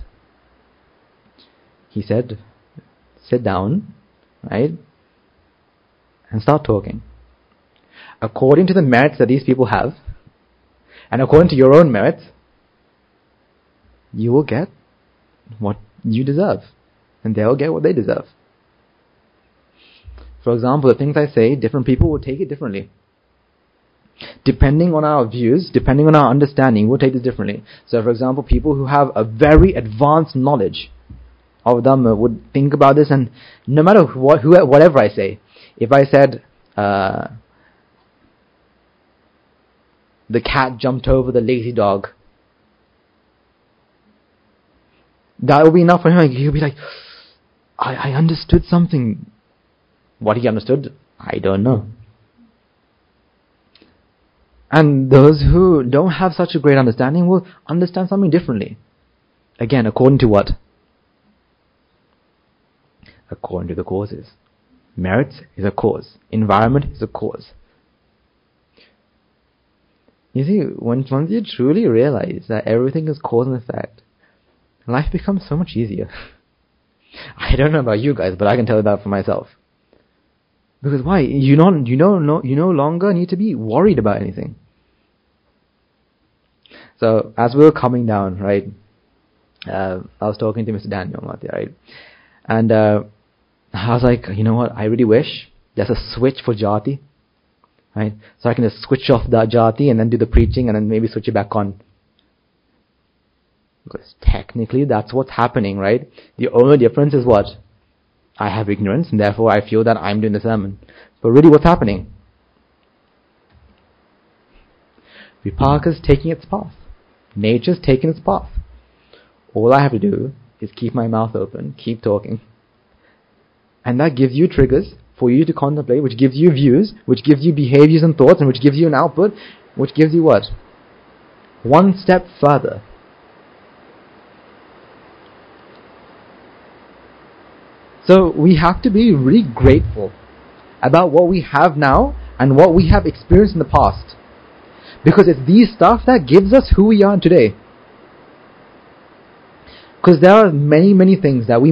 He said, sit down, right, and start talking. According to the merits that these people have, and according to your own merits, you will get what you deserve, and they'll get what they deserve. For example, the things I say, different people will take it differently. Depending on our views, depending on our understanding, we'll take this differently. So, for example, people who have a very advanced knowledge of Dhamma would think about this, and no matter whatever I say, if I said, the cat jumped over the lazy dog, that will be enough for him. He'll be like, I understood something. What he understood, I don't know. And those who don't have such a great understanding will understand something differently. Again, according to what? According to the causes. Merit is a cause. Environment is a cause. You see, once you truly realize that everything is cause and effect, life becomes so much easier. I don't know about you guys, but I can tell you that for myself. Because why? You no longer need to be worried about anything. So, as we were coming down, right, I was talking to Mr. Daniel Mathia, right, and I was like, you know what, I really wish there's a switch for Jati, right, so I can just switch off the Jati and then do the preaching and then maybe switch it back on. Because technically that's what's happening, right? The only difference is what? I have ignorance and therefore I feel that I'm doing the sermon. But really what's happening? Vipaka's taking its path. Nature's taking its path. All I have to do is keep my mouth open, keep talking. And that gives you triggers for you to contemplate, which gives you views, which gives you behaviors and thoughts, and which gives you an output, which gives you what? One step further. So we have to be really grateful about what we have now and what we have experienced in the past. Because it's these stuff that gives us who we are today. Because there are many things that we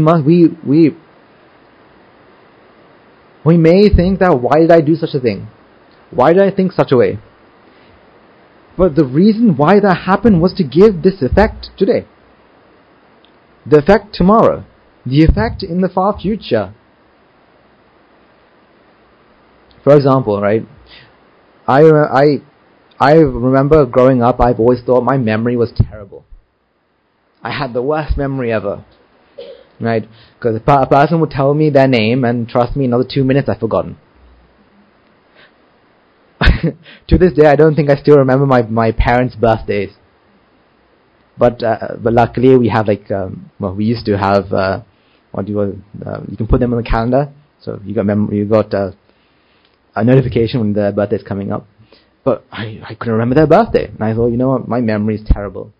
may think that, why did I do such a thing? Why did I think such a way? But the reason why that happened was to give this effect today. The effect tomorrow. The effect in the far future. For example, right, I remember growing up, I've always thought my memory was terrible. I had the worst memory ever. Right? Because a person would tell me their name and trust me, another 2 minutes I've forgotten. To this day, I don't think I still remember my parents' birthdays. But luckily we have we used to have, you can put them on the calendar. So you got a notification when their birthday's coming up. But I couldn't remember their birthday. And I thought, you know what, my memory is terrible.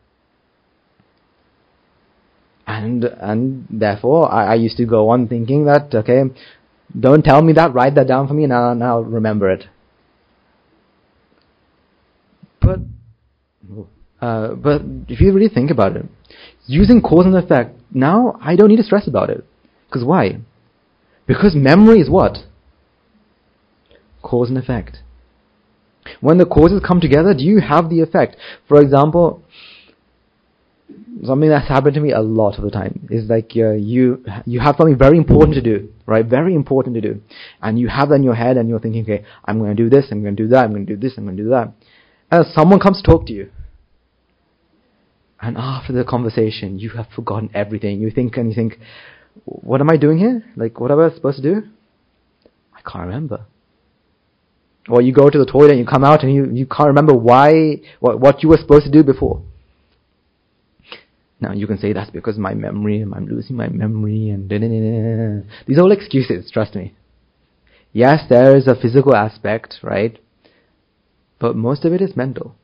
And therefore, I used to go on thinking that, okay, don't tell me that, write that down for me and I'll remember it. But if you really think about it, using cause and effect, now I don't need to stress about it. Because why? Because memory is what? Cause and effect. When the causes come together, do you have the effect? For example, something that's happened to me a lot of the time is like you have something very important to do, right? Very important to do. And you have that in your head and you're thinking, okay, I'm going to do this, I'm going to do that, I'm going to do this, I'm going to do that. And someone comes to talk to you. And after the conversation, you have forgotten everything. You think, what am I doing here? Like, what am I supposed to do? I can't remember. Or you go to the toilet and you come out and you can't remember what you were supposed to do before. Now you can say that's because my memory, I'm losing my memory, and these are all excuses, trust me. Yes, there is a physical aspect, right? But most of it is mental.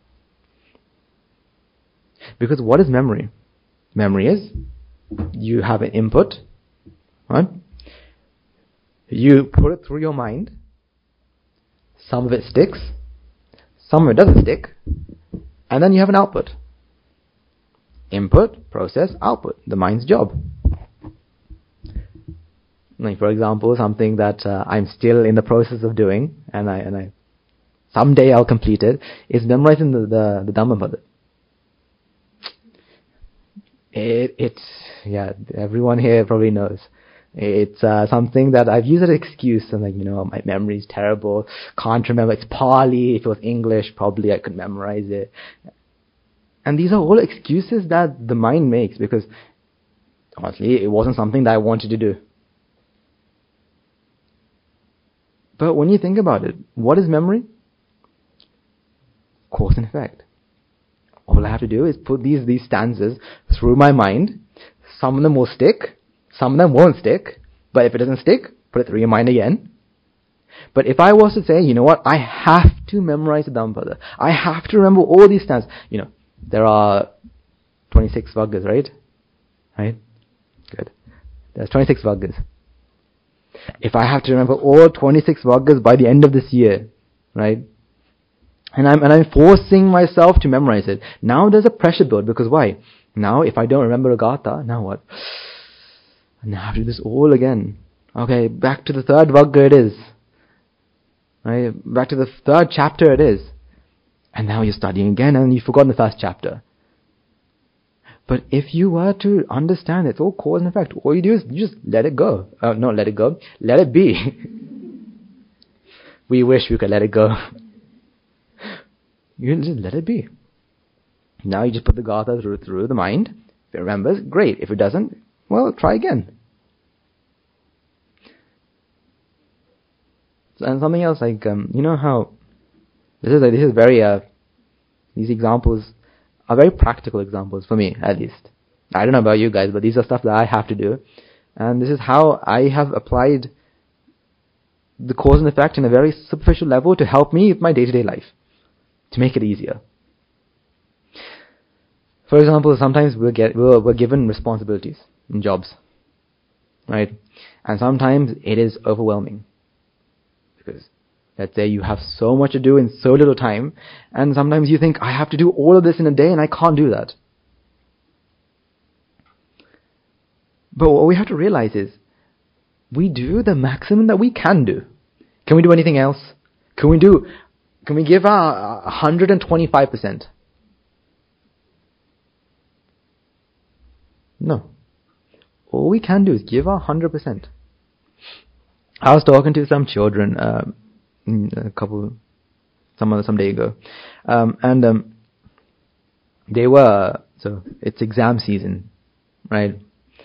Because what is memory? Memory is, you have an input, right? You put it through your mind. Some of it sticks, some of it doesn't stick, and then you have an output. Input, process, output. The mind's job. Like, for example, something that I'm still in the process of doing, and I someday I'll complete it, is memorizing the Dhammapada. It's everyone here probably knows. It's something that I've used as an excuse. I'm like, my memory's terrible, can't remember. It's Pali. If it was English, probably I could memorize it. And these are all excuses that the mind makes because, honestly, it wasn't something that I wanted to do. But when you think about it, what is memory? Cause and effect. All I have to do is put these stanzas through my mind. Some of them will stick, some of them won't stick. But if it doesn't stick, put it through your mind again. But if I was to say, you know what, I have to memorize the Dhammapada. I have to remember all these stanzas. There are 26 Vaggas, right? Right? Good. There's 26 Vaggas. If I have to remember all 26 Vaggas by the end of this year, right? And I'm forcing myself to memorize it. Now there's a pressure build, because why? Now if I don't remember a Gatha, now what? And now I have to do this all again. Okay, back to the third Vagga it is. Right? Back to the third chapter it is. And now you're studying again and you've forgotten the first chapter. But if you were to understand it's all cause and effect, all you do is you just let it go. Not let it go, let it be. We wish we could let it go. You just let it be. Now you just put the Gatha through the mind. If it remembers, great. If it doesn't, well, try again. And something else like, how this is very, these examples are very practical examples for me, at least. I don't know about you guys, but these are stuff that I have to do. And this is how I have applied the cause and effect in a very superficial level to help me with my day-to-day life, to make it easier. For example, sometimes we're given responsibilities in jobs, right? And sometimes it is overwhelming. Because let's say you have so much to do in so little time, and sometimes you think, I have to do all of this in a day and I can't do that. But what we have to realize is, we do the maximum that we can do. Can we do anything else? Can we give our 125%? No. All we can do is give our 100%. I was talking to some children some day ago, and they were, so it's exam season, right?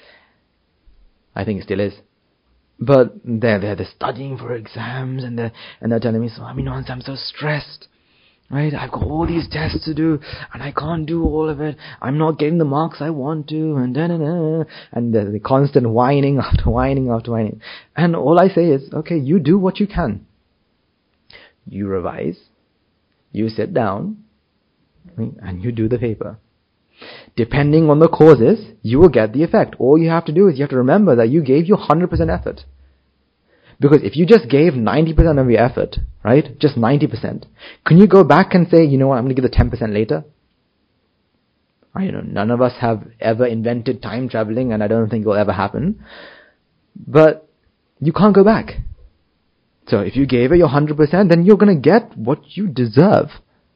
I think it still is. But they're studying for exams, and they're telling me, so I'm so stressed, right? I've got all these tests to do, and I can't do all of it. I'm not getting the marks I want to, and the constant whining after whining after whining. And all I say is, okay, you do what you can. You revise, you sit down, and you do the paper. Depending on the causes, you will get the effect. All you have to do is you have to remember that you gave your 100% effort. Because if you just gave 90% of your effort, right, just 90%, can you go back and say, you know what, I'm going to give the 10% later? None of us have ever invented time traveling, and I don't think it will ever happen. But you can't go back. So if you gave it your 100%, then you're going to get what you deserve.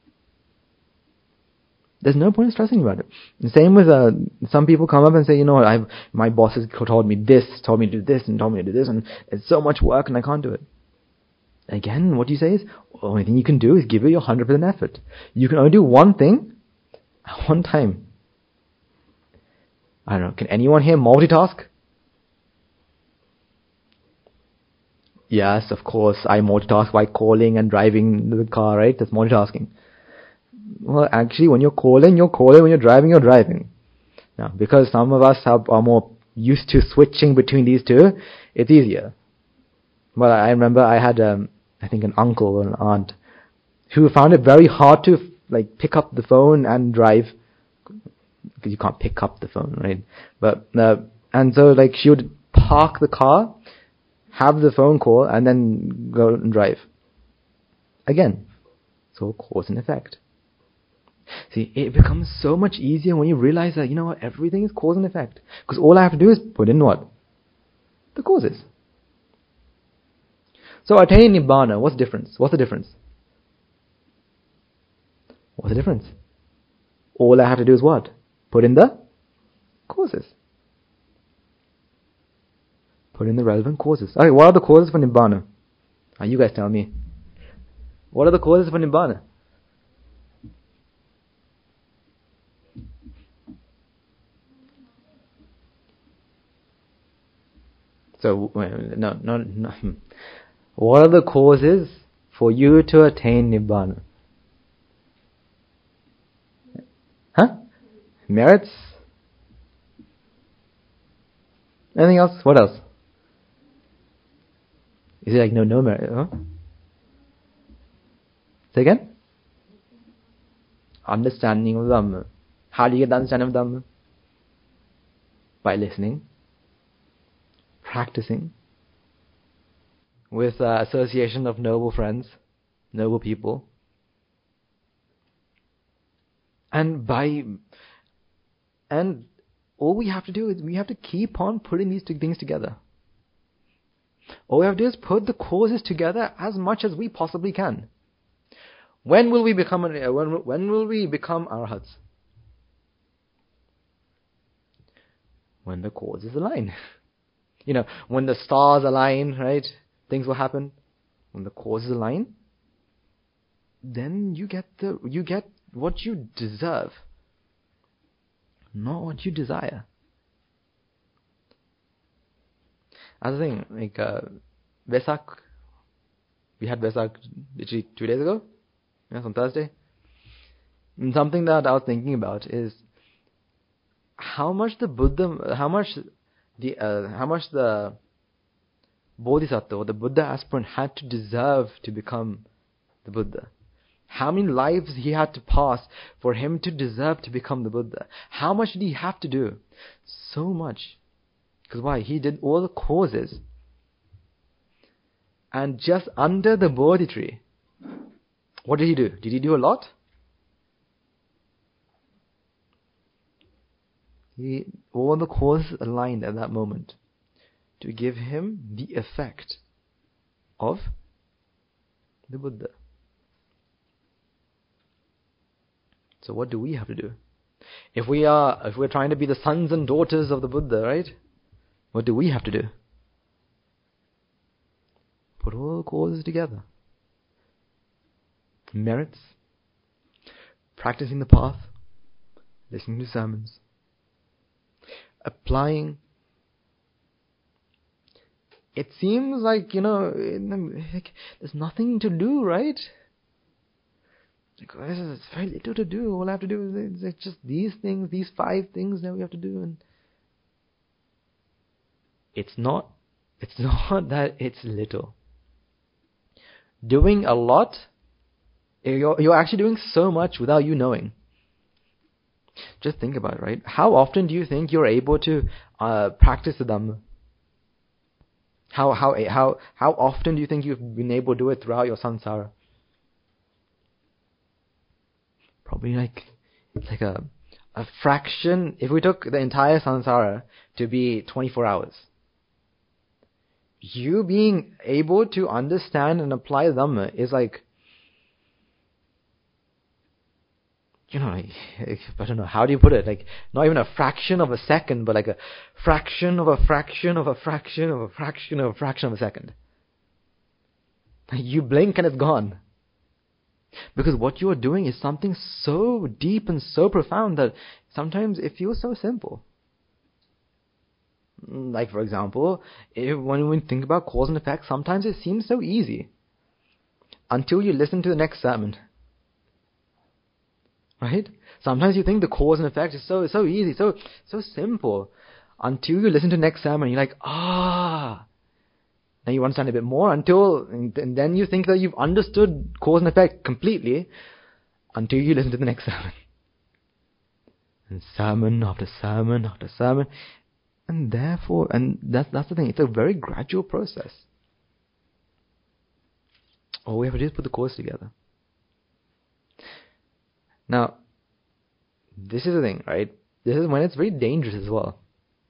There's no point in stressing about it. The same with some people come up and say, my boss has told me to do this, and told me to do this, and it's so much work and I can't do it. Again, what you say is, the only thing you can do is give it your 100% effort. You can only do one thing at one time. I don't know, can anyone here multitask? Yes, of course, I multitask by calling and driving the car, right? That's multitasking. Well, actually, when you're calling. When you're driving. Now, because some of us are more used to switching between these two, it's easier. But I remember I had, I think, an uncle or an aunt who found it very hard to pick up the phone and drive, because you can't pick up the phone, right? But and so she would park the car, have the phone call, and then go and drive. Again, so cause and effect. See, it becomes so much easier when you realize that, everything is cause and effect. Because all I have to do is put in what? The causes. So attaining Nibbana, what's the difference? What's the difference? All I have to do is what? Put in the causes. Put in the relevant causes. Okay, what are the causes for Nibbana? You guys tell me. What are the causes for Nibbana? So, no. What are the causes for you to attain Nibbana? Huh? Merits? Anything else? What else? Is it like no merit? Huh? Say again? Understanding of Dhamma. How do you get the understanding of Dhamma? By listening, practicing, with association of noble friends, noble people, and all we have to do is we have to keep on putting these two things together. All we have to do is put the causes together as much as we possibly can. When will we become arhats? When the causes align. When the stars align, right? Things will happen. When the causes align, then you get what you deserve, not what you desire. Other thing, like Vesak, we had Vesak literally 2 days ago. Yes, on Thursday. And something that I was thinking about is how much the Bodhisattva or the Buddha aspirant had to deserve to become the Buddha. How many lives he had to pass for him to deserve to become the Buddha. How much did he have to do? So much. Because why? He did all the causes. And just under the Bodhi tree, what did he do? Did he do a lot? All the causes aligned at that moment to give him the effect of the Buddha. So what do we have to do? If we're trying to be the sons and daughters of the Buddha, right? What do we have to do? Put all the causes together. Merits, practicing the path, listening to sermons, applying. It seems like, there's nothing to do, right? There's very little to do. All I have to do is just these things, these 5 things that we have to do. And it's not that it's little. Doing a lot, you're actually doing so much without you knowing. Just think about it, right? How often do you think you're able to practice the Dhamma? How often do you think you've been able to do it throughout your samsara? Probably it's like a fraction. If we took the entire samsara to be 24 hours, you being able to understand and apply Dhamma is like, I don't know, how do you put it? Like, not even a fraction of a second, but like a fraction of a fraction of a fraction of a fraction of a fraction of a second. You blink and it's gone. Because what you are doing is something so deep and so profound that sometimes it feels so simple. Like, for example, when we think about cause and effect, sometimes it seems so easy until you listen to the next sermon. Right? Sometimes you think the cause and effect is so easy, so simple, until you listen to the next sermon. You're like, Then you understand a bit more and then you think that you've understood cause and effect completely until you listen to the next sermon. And sermon after sermon after sermon. And therefore, that's the thing, it's a very gradual process. All we have to do is put the cause together. Now, this is the thing, right? This is when it's very dangerous as well.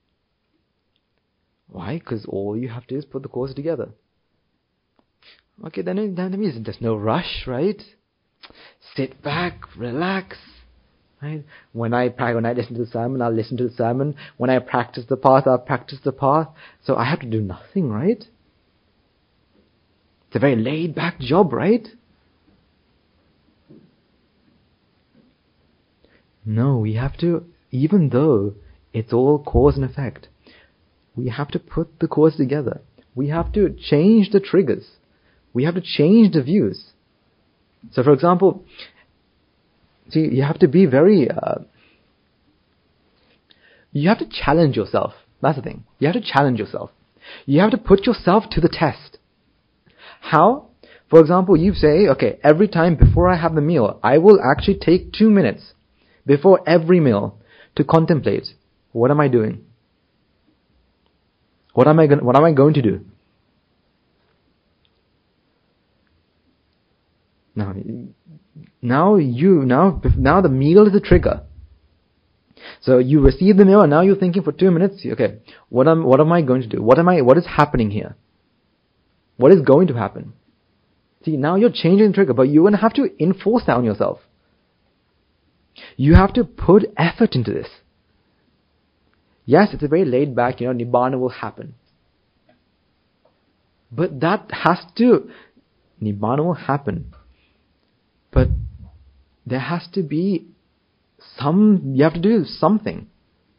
Why? Because all you have to do is put the cause together. Okay, then that means there's no rush, right? Sit back, relax, Right? When I listen to the sermon, I'll listen to the sermon. When I practice the path, I'll practice the path. So I have to do nothing, right? It's a very laid back job, right? No, we have to, even though it's all cause and effect, we have to put the cause together. We have to change the triggers. We have to change the views. So for example, see, you have to be very, you have to challenge yourself. That's the thing. You have to challenge yourself. You have to put yourself to the test. How? For example, you say, okay, every time before I have the meal, I will actually take 2 minutes before every meal to contemplate, what am I doing? What am I going to do? Now the meal is the trigger. So you receive the meal and now you're thinking for 2 minutes, okay, what am I going to do? What is happening here? What is going to happen? See, now you're changing the trigger, but you're going to have to enforce that on yourself. You have to put effort into this. Yes, it's a very laid back, Nibbana will happen. But Nibbana will happen. But there has to be you have to do something.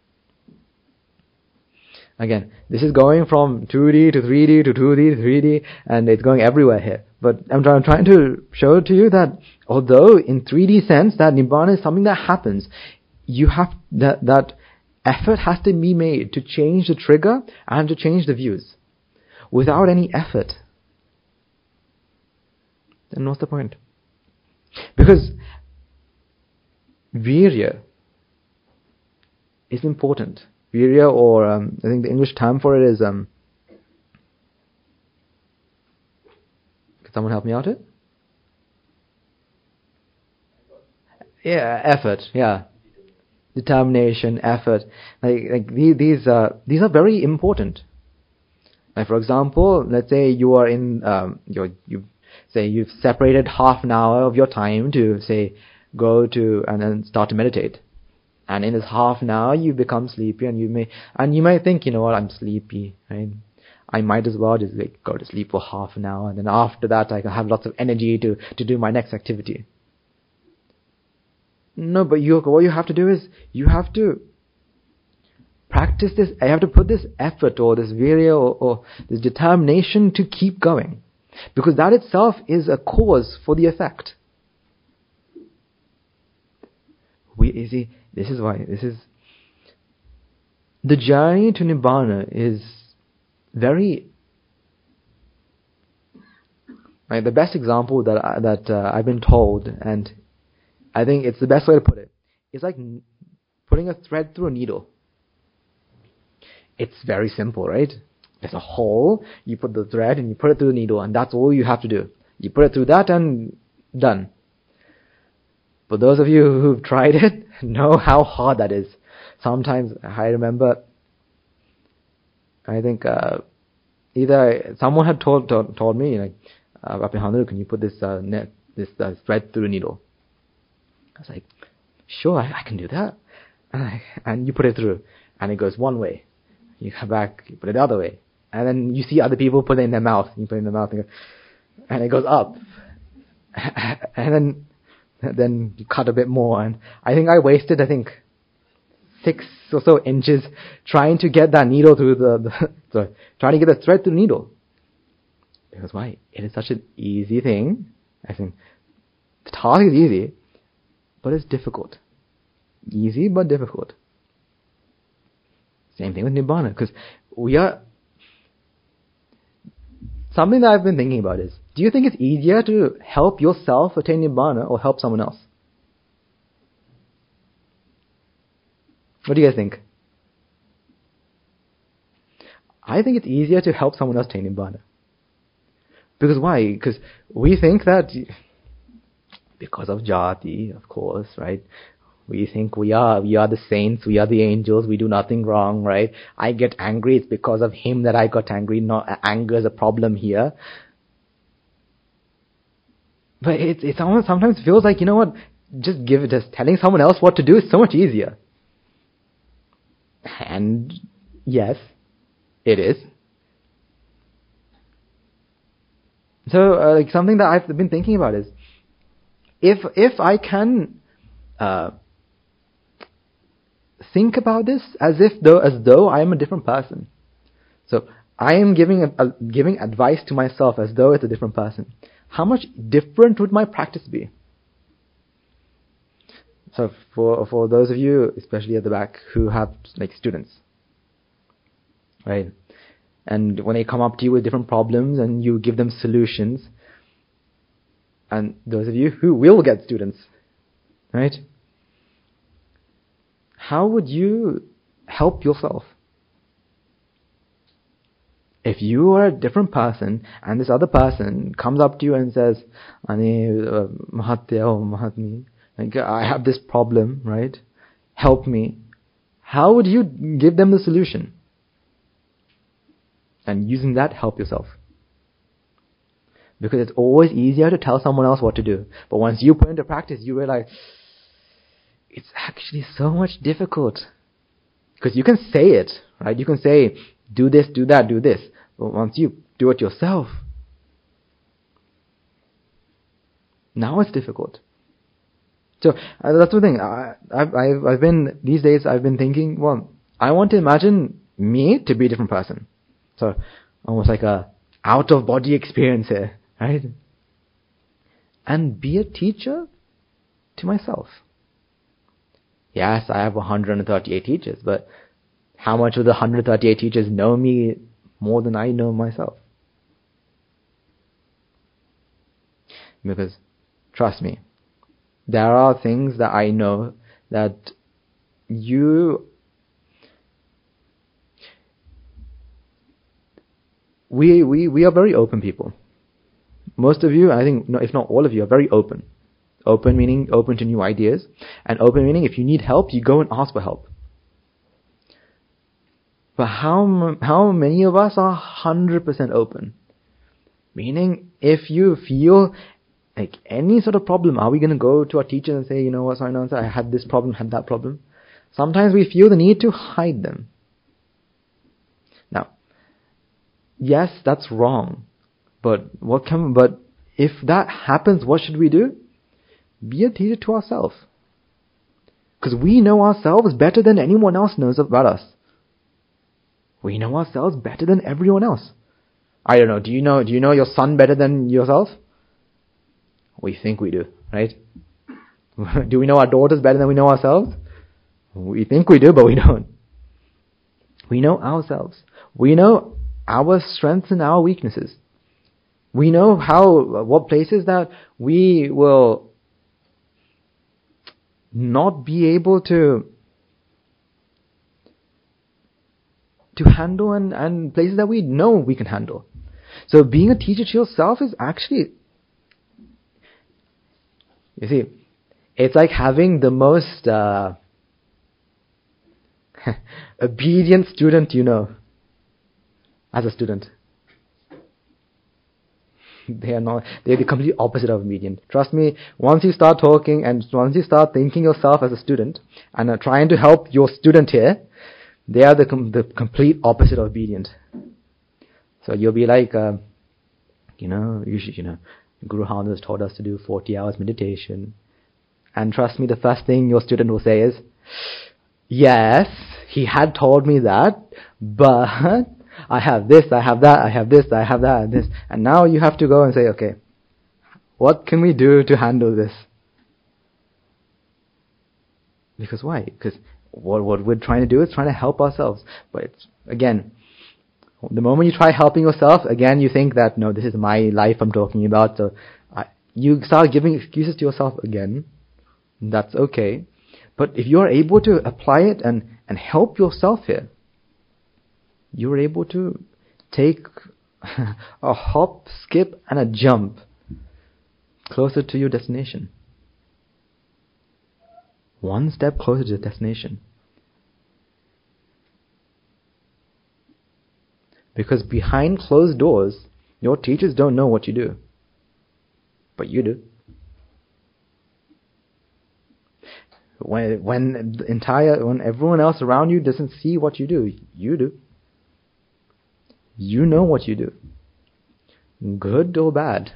Again, this is going from 2D to 3D to 2D to 3D, and it's going everywhere here. But I'm trying to show to you that although in 3D sense that Nibbana is something that happens, you have that effort has to be made to change the trigger and to change the views. Without any effort, then what's the point? Because virya is important. Virya, or I think the English term for it is, can someone help me out here? Yeah, effort. Yeah, determination, effort. Like these are very important. Like for example, let's say you are in you've separated half an hour of your time to say go to and then start to meditate. And in this half an hour, you become sleepy, and you may think, you know what, I'm sleepy, right? I might as well just go to sleep for half an hour, and then after that, I can have lots of energy to do my next activity. No, but what you have to do is you have to practice this. I have to put this effort or this virya or this determination to keep going, because that itself is a cause for the effect. This is why the journey to Nibbana is very, right, the best example that I've been told, and I think it's the best way to put it, is like putting a thread through a needle. It's very simple, right? There's a hole, you put the thread and you put it through the needle, and that's all you have to do. You put it through that and done. But those of you who've tried it know how hard that is. Sometimes I remember, I think either someone had told me, like, Abhinandan, can you put this thread through the needle? I was like, sure, I can do that. And you put it through, and it goes one way. You come back, you put it the other way, and then you see other people put it in their mouth. You put it in their mouth, and it goes up, and then you cut a bit more, and I think I wasted 6 or so inches trying to get that needle through trying to get the thread through the needle. Because why? It is such an easy thing. I think the task is easy, but it's difficult. Easy but difficult. Same thing with Nibbana, because something that I've been thinking about is, do you think it's easier to help yourself attain Nibbana or help someone else? What do you guys think? I think it's easier to help someone else attain Nibbana. Because why? Because we think that, because of jati, of course, right? We think we are the saints, we are the angels, we do nothing wrong, right? I get angry, it's because of him that I got angry, not anger is a problem here. But it sometimes feels like, you know what, just telling someone else what to do is so much easier. And yes, it is. So, like something that I've been thinking about is, if I can think about this as though I am a different person. So I am giving advice to myself as though it's a different person. How much different would my practice be? So for those of you, especially at the back, who have like students, right? And when they come up to you with different problems and you give them solutions, and those of you who will get students, right? How would you help yourself? If you are a different person and this other person comes up to you and says, Mahatya or Mahatmi, like, I have this problem, right? Help me. How would you give them the solution? And using that, help yourself. Because it's always easier to tell someone else what to do. But once you put into practice, you realize it's actually so much difficult. Because you can say it, right? You can say, do this, do that, do this. But once you do it yourself, now it's difficult. So that's the thing. I've been these days. I've been thinking. Well, I want to imagine me to be a different person. So almost like a out of body experience here, right? And be a teacher to myself. Yes, I have 138 teachers, but how much of the 138 teachers know me more than I know myself? Because, trust me, there are things that I know that we are very open people. Most of you, I think, no, if not all of you, are very open. Open meaning open to new ideas, and open meaning if you need help, you go and ask for help. But how many of us are 100% open? Meaning, if you feel like any sort of problem, are we going to go to our teacher and say, you know what, I had this problem, had that problem? Sometimes we feel the need to hide them. Now, yes, that's wrong. But if that happens, what should we do? Be a teacher to ourselves. Because we know ourselves better than anyone else knows about us. We know ourselves better than everyone else. I don't know, do you know your son better than yourself? We think we do, right? Do we know our daughters better than we know ourselves? We think we do, but we don't. We know ourselves. We know our strengths and our weaknesses. We know what places that we will not be able to handle and places that we know we can handle. So being a teacher to yourself is actually, you see, it's like having the most obedient student you know as a student. They're the complete opposite of obedient. Trust me, once you start talking and once you start thinking yourself as a student and are trying to help your student here, they are the complete opposite of obedient. So you'll be like, Guru Hardas has taught us to do 40 hours meditation. And trust me, the first thing your student will say is, yes, he had told me that, but I have this, I have that, I have this, I have that, and this. And now you have to go and say, okay, what can we do to handle this? Because why? Because what we're trying to do is trying to help ourselves. But again, the moment you try helping yourself, again you think that, no, this is my life I'm talking about, so you start giving excuses to yourself again. That's okay. But if you're able to apply it and help yourself here, you're able to take a hop, skip, and a jump closer to your destination. One step closer to the destination. Because behind closed doors, your teachers don't know what you do. But you do. When everyone else around you doesn't see what you do, you do. You know what you do, good or bad.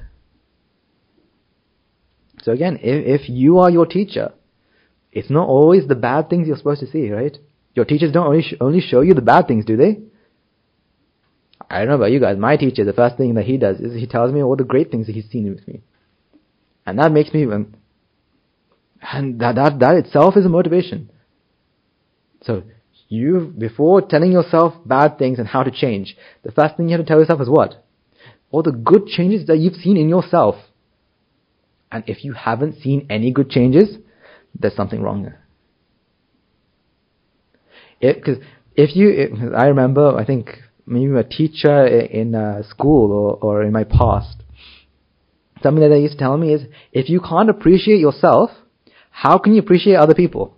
So again, if you are your teacher, it's not always the bad things you're supposed to see, right? Your teachers don't only show you the bad things, do they? I don't know about you guys. My teacher, the first thing that he does is he tells me all the great things that he's seen with me. And that makes me, and that itself is a motivation. So before telling yourself bad things and how to change, the first thing you have to tell yourself is what? All the good changes that you've seen in yourself. And if you haven't seen any good changes, there's something wrong there. Because I remember, I think maybe a teacher in school or in my past, something that they used to tell me is, if you can't appreciate yourself, how can you appreciate other people?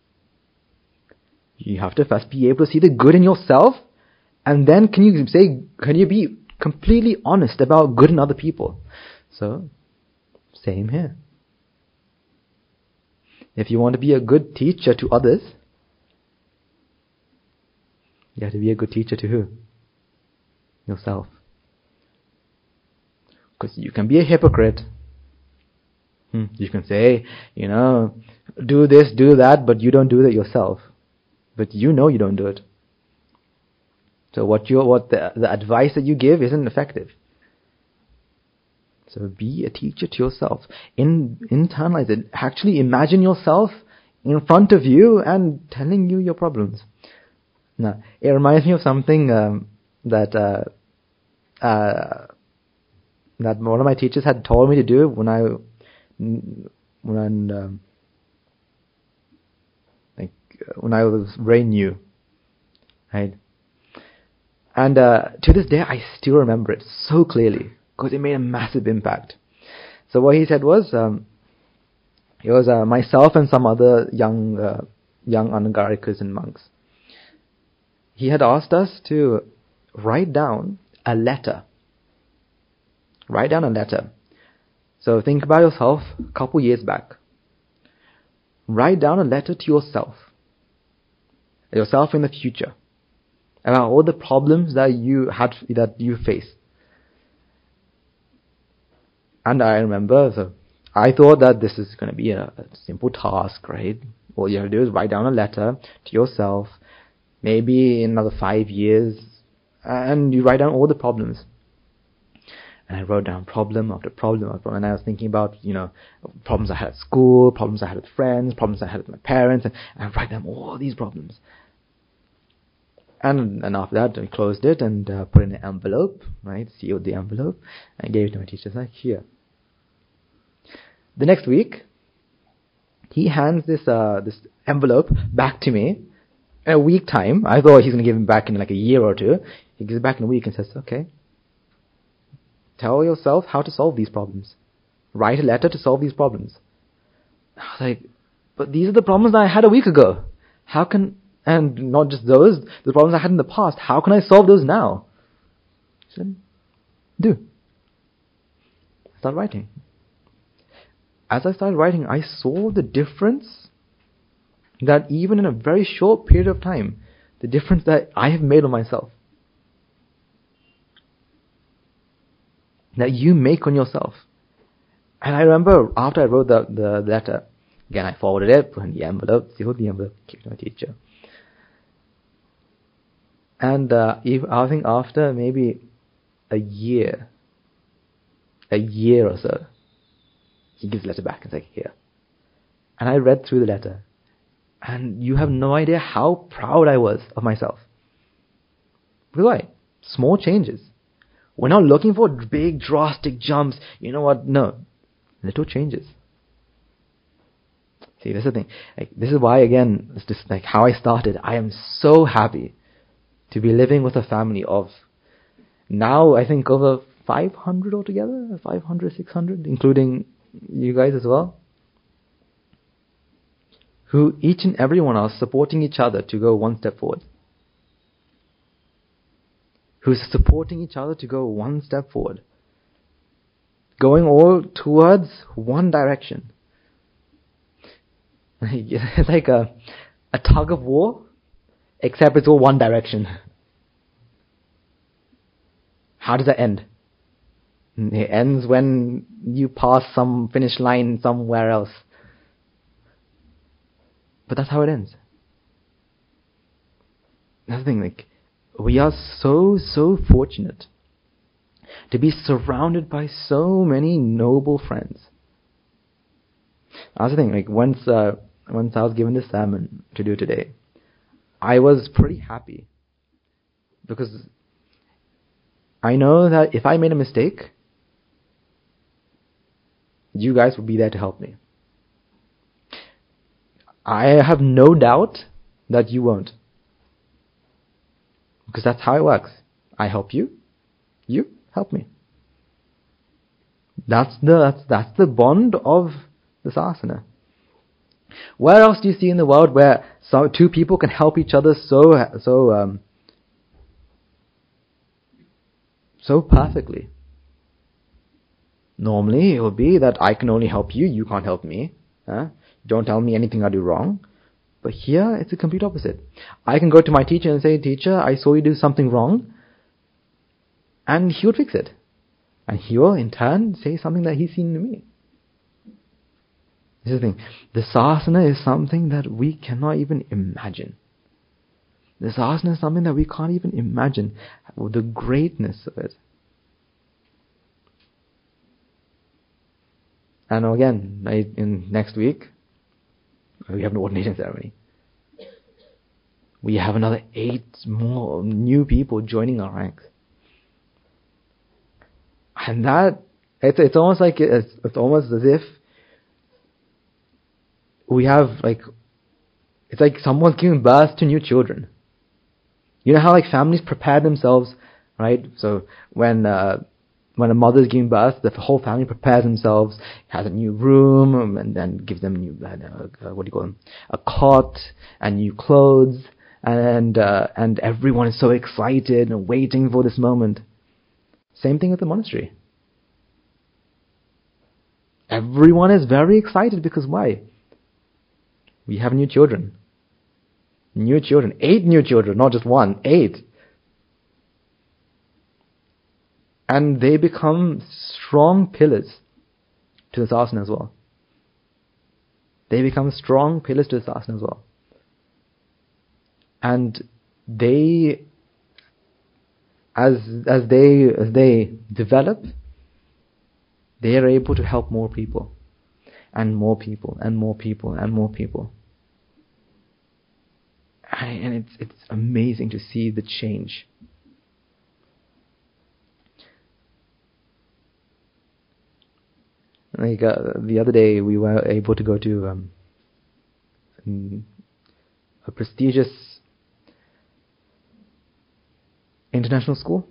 You have to first be able to see the good in yourself, and then can you be completely honest about good in other people? So, same here. If you want to be a good teacher to others, you have to be a good teacher to who? Yourself. Because you can be a hypocrite. You can say, do this, do that, but you don't do that yourself. But you know you don't do it. So the advice that you give isn't effective. So be a teacher to yourself. Internalize it. Actually imagine yourself in front of you and telling you your problems. Now, it reminds me of something that one of my teachers had told me to do when I was very new, right? And to this day, I still remember it so clearly because it made a massive impact. So what he said was, it was myself and some other young Anagarikas and monks. He had asked us to write down a letter. Write down a letter. So think about yourself a couple years back. Write down a letter to yourself in the future, about all the problems that you face. And I remember, so I thought that this is going to be a simple task, right? All you have to do is write down a letter to yourself, maybe in another 5 years, and you write down all the problems. And I wrote down problem after problem after problem, and I was thinking about, problems I had at school, problems I had with friends, problems I had with my parents, and I write down all these problems. And after that, I closed it and put it in an envelope, right? Sealed the envelope and gave it to my teacher. Like, here. The next week, he hands this envelope back to me in a week time. I thought he's going to give it back in like a year or two. He gives it back in a week and says, okay, tell yourself how to solve these problems. Write a letter to solve these problems. I was like, but these are the problems that I had a week ago. And not just those, the problems I had in the past. How can I solve those now? He said, do. Start writing. As I started writing, I saw the difference that even in a very short period of time, the difference that I have made on myself. That you make on yourself. And I remember after I wrote the letter, again I forwarded it, put in the envelope, sealed the envelope, gave it to my teacher. And I think after maybe a year or so, he gives the letter back and says, here. And I read through the letter. And you have no idea how proud I was of myself. Why? Small changes. We're not looking for big drastic jumps. You know what? No. Little changes. See, this is the thing. This is why, again, it's just like how I started. I am so happy to be living with a family of now, I think, over 500 altogether. 500, 600, including you guys as well. Who each and every one are supporting each other to go one step forward. Who's supporting each other to go one step forward. Going all towards one direction. It's like a tug of war, except it's all one direction. How does that end? It ends when you pass some finish line somewhere else. But that's how it ends. That's the thing, like, we are so fortunate to be surrounded by so many noble friends. That's the thing, like, once I was given this sermon to do today, I was pretty happy. Because I know that if I made a mistake, you guys will be there to help me. I have no doubt that you won't. Because that's how it works. I help you, you help me. That's the bond of the sasana. Where else do you see in the world where two people can help each other so perfectly? Normally, it will be that I can only help you, you can't help me. Don't tell me anything I do wrong. But here, it's the complete opposite. I can go to my teacher and say, "Teacher, I saw you do something wrong," and he would fix it. And he will, in turn, say something that he's seen in me. This is the thing. The sasana is something that we cannot even imagine. The sasana is something that we can't even imagine the greatness of it. And again, in next week, we have an ordination ceremony. We have another 8 more new people joining our ranks. And that, it's almost like, it's almost as if we have, like, it's like someone's giving birth to new children. You know how, like, families prepare themselves, right? So when a mother's giving birth, the whole family prepares themselves, has a new room, and then gives them new, a cot, and new clothes, and everyone is so excited and waiting for this moment. Same thing with the monastery. Everyone is very excited because why? We have new children. New children. 8 new children, not just 1. 8. And they become strong pillars to the sasana as well. They become strong pillars to the sasana as well. And they, as they develop, they are able to help more people, and more people, and more people, and more people. And it's amazing to see the change. Like the other day, we were able to go to a prestigious international school,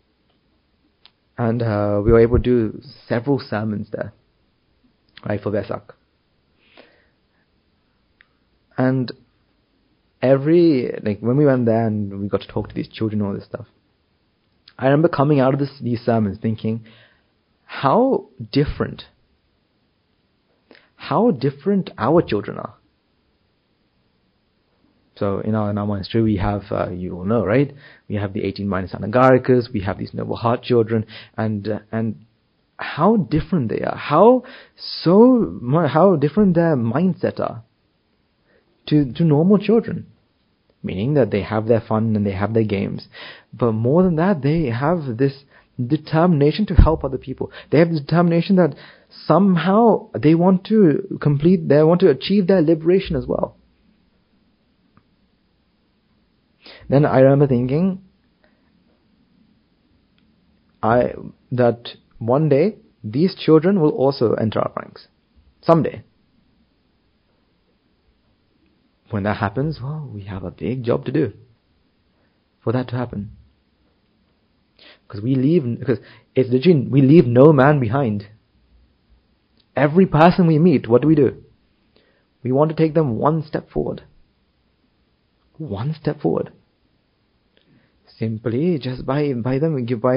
and we were able to do several sermons there, right, for Vesak. And when we went there and we got to talk to these children and all this stuff, I remember coming out of these sermons thinking, how different our children are. So in our monastery, we have, you all know, right? We have the 18 minus Anagarikas, we have these noble heart children, and how different they are, how different their mindset are to normal children. Meaning that they have their fun and they have their games. But more than that, they have this determination to help other people. They have this determination that somehow they want to achieve their liberation as well. Then I remember thinking that one day these children will also enter our ranks. Someday. When that happens, well, we have a big job to do for that to happen. Because it's literally, we leave no man behind. Every person we meet, what do? We want to take them one step forward. One step forward. Simply just for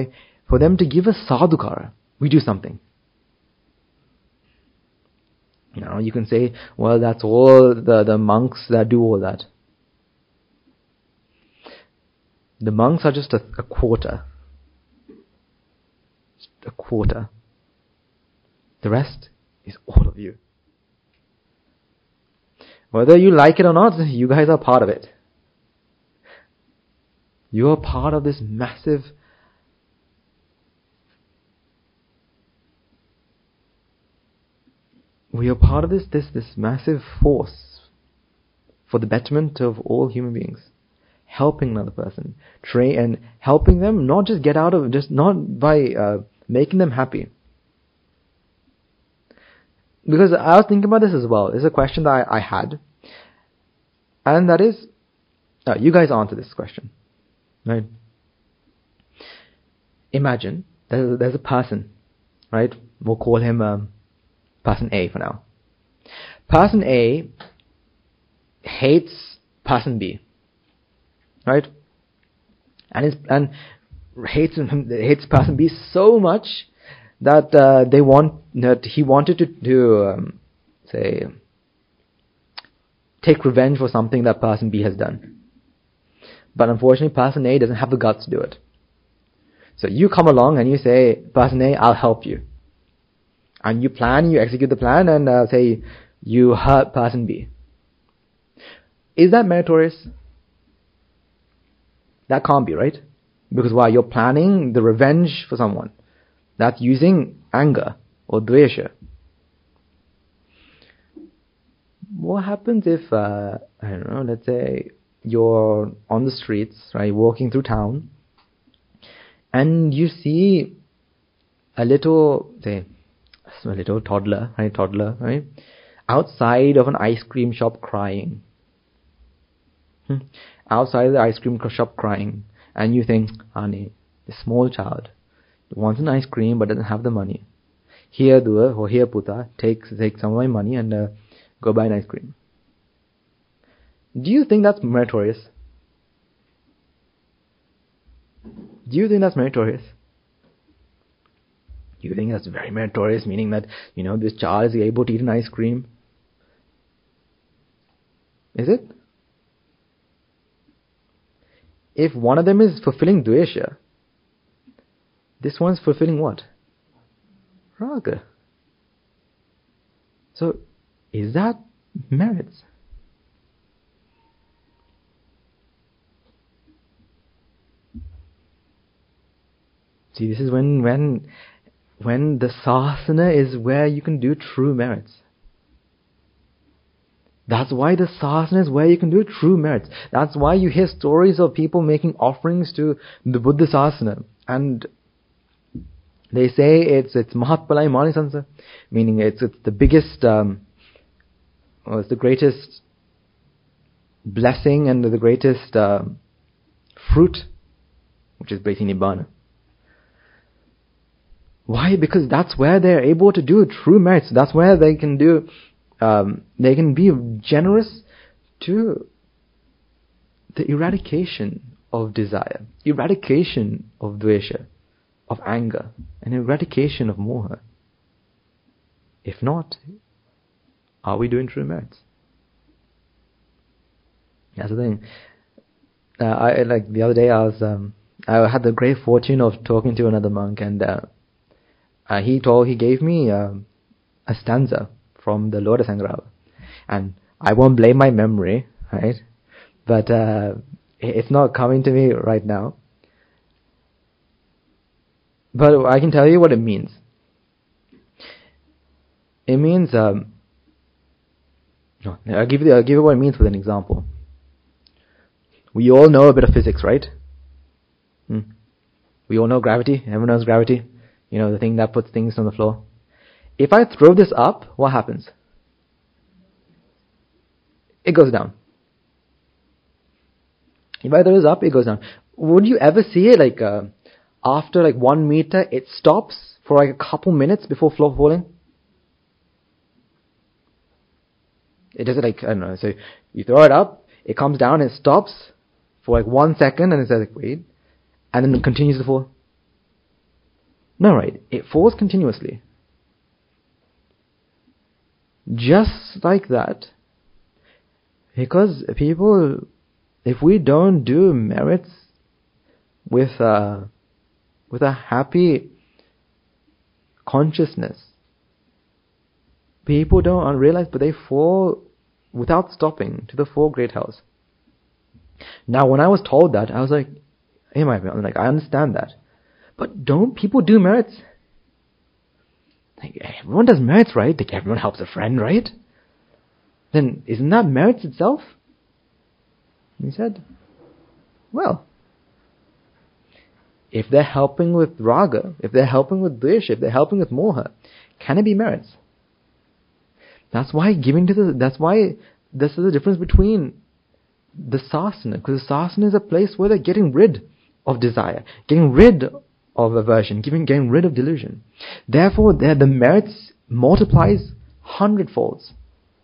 them to give us sadhukara, we do something. Now you can say, well, that's all the monks that do all that. The monks are just a quarter. Just a quarter. The rest is all of you. Whether you like it or not, you guys are part of it. You are part of this massive we are part of this massive force for the betterment of all human beings. Helping another person. And helping them not just get out of, just not by making them happy. Because I was thinking about this as well. It's a question that I had. And that is, you guys answer this question. Right? Imagine, there's a person, right? We'll call him person A for now. Person A hates person B. Right? And hates person B so much that he wanted to say take revenge for something that person B has done. But unfortunately, person A doesn't have the guts to do it. So you come along and you say, person A, I'll help you. And you execute the plan, and say you hurt person B. Is that meritorious? That can't be, right? Because why? You're planning the revenge for someone. That's using anger or dvesha. What happens if, I don't know, let's say you're on the streets, right, walking through town, and you see a little toddler, right, outside of an ice cream shop crying. Outside the ice cream shop crying, and you think, honey, this small child wants an ice cream but doesn't have the money. Here, Dua, or here, Puta, take some of my money and go buy an ice cream. Do you think that's meritorious? Do you think that's meritorious? Do you think that's very meritorious, meaning that, this child is able to eat an ice cream? Is it? If one of them is fulfilling dvesha, this one's fulfilling what? Raga. So, is that merits? See, this is when the sasana is where you can do true merits. That's why the sasana is where you can do true merits. That's why you hear stories of people making offerings to the Buddha sasana. And they say it's Mahatpalai Manisansa, meaning it's the biggest, it's the greatest blessing and the greatest fruit, which is basically Nibbana. Why? Because that's where they're able to do true merits. That's where they can do, they can be generous to the eradication of desire, eradication of dvesha, of anger, and eradication of moha. If not, are we doing true merits? That's the thing. The other day I had the great fortune of talking to another monk, and he gave me a stanza from the Lotus Sangrava, and I won't blame my memory, right? But it's not coming to me right now. But I can tell you what it means. It means I'll give you what it means with an example. We all know a bit of physics, right? We all know gravity. Everyone knows gravity. The thing that puts things on the floor. If I throw this up, what happens? It goes down. If I throw this up, it goes down. Would you ever see it after 1 meter, it stops for a couple minutes before falling? It does it I don't know. So you throw it up, it comes down, it stops for 1 second, and it says wait, and then it continues to fall. No, right? It falls continuously. Just like that. Because people, if we don't do merits with a happy consciousness, people don't realize, but they fall without stopping to the four great hells. Now, when I was told that, I was like, hey, I understand that. But don't people do merits? Like, everyone does merits, right? Like, everyone helps a friend, right? Then isn't that merits itself? And he said, well, if they're helping with raga, if they're helping with dvesha, if they're helping with moha, can it be merits? That's why this is the difference between the sasana, because the sasana is a place where they're getting rid of desire, getting rid of aversion, getting rid of delusion. Therefore, the merits multiplies 100-folds.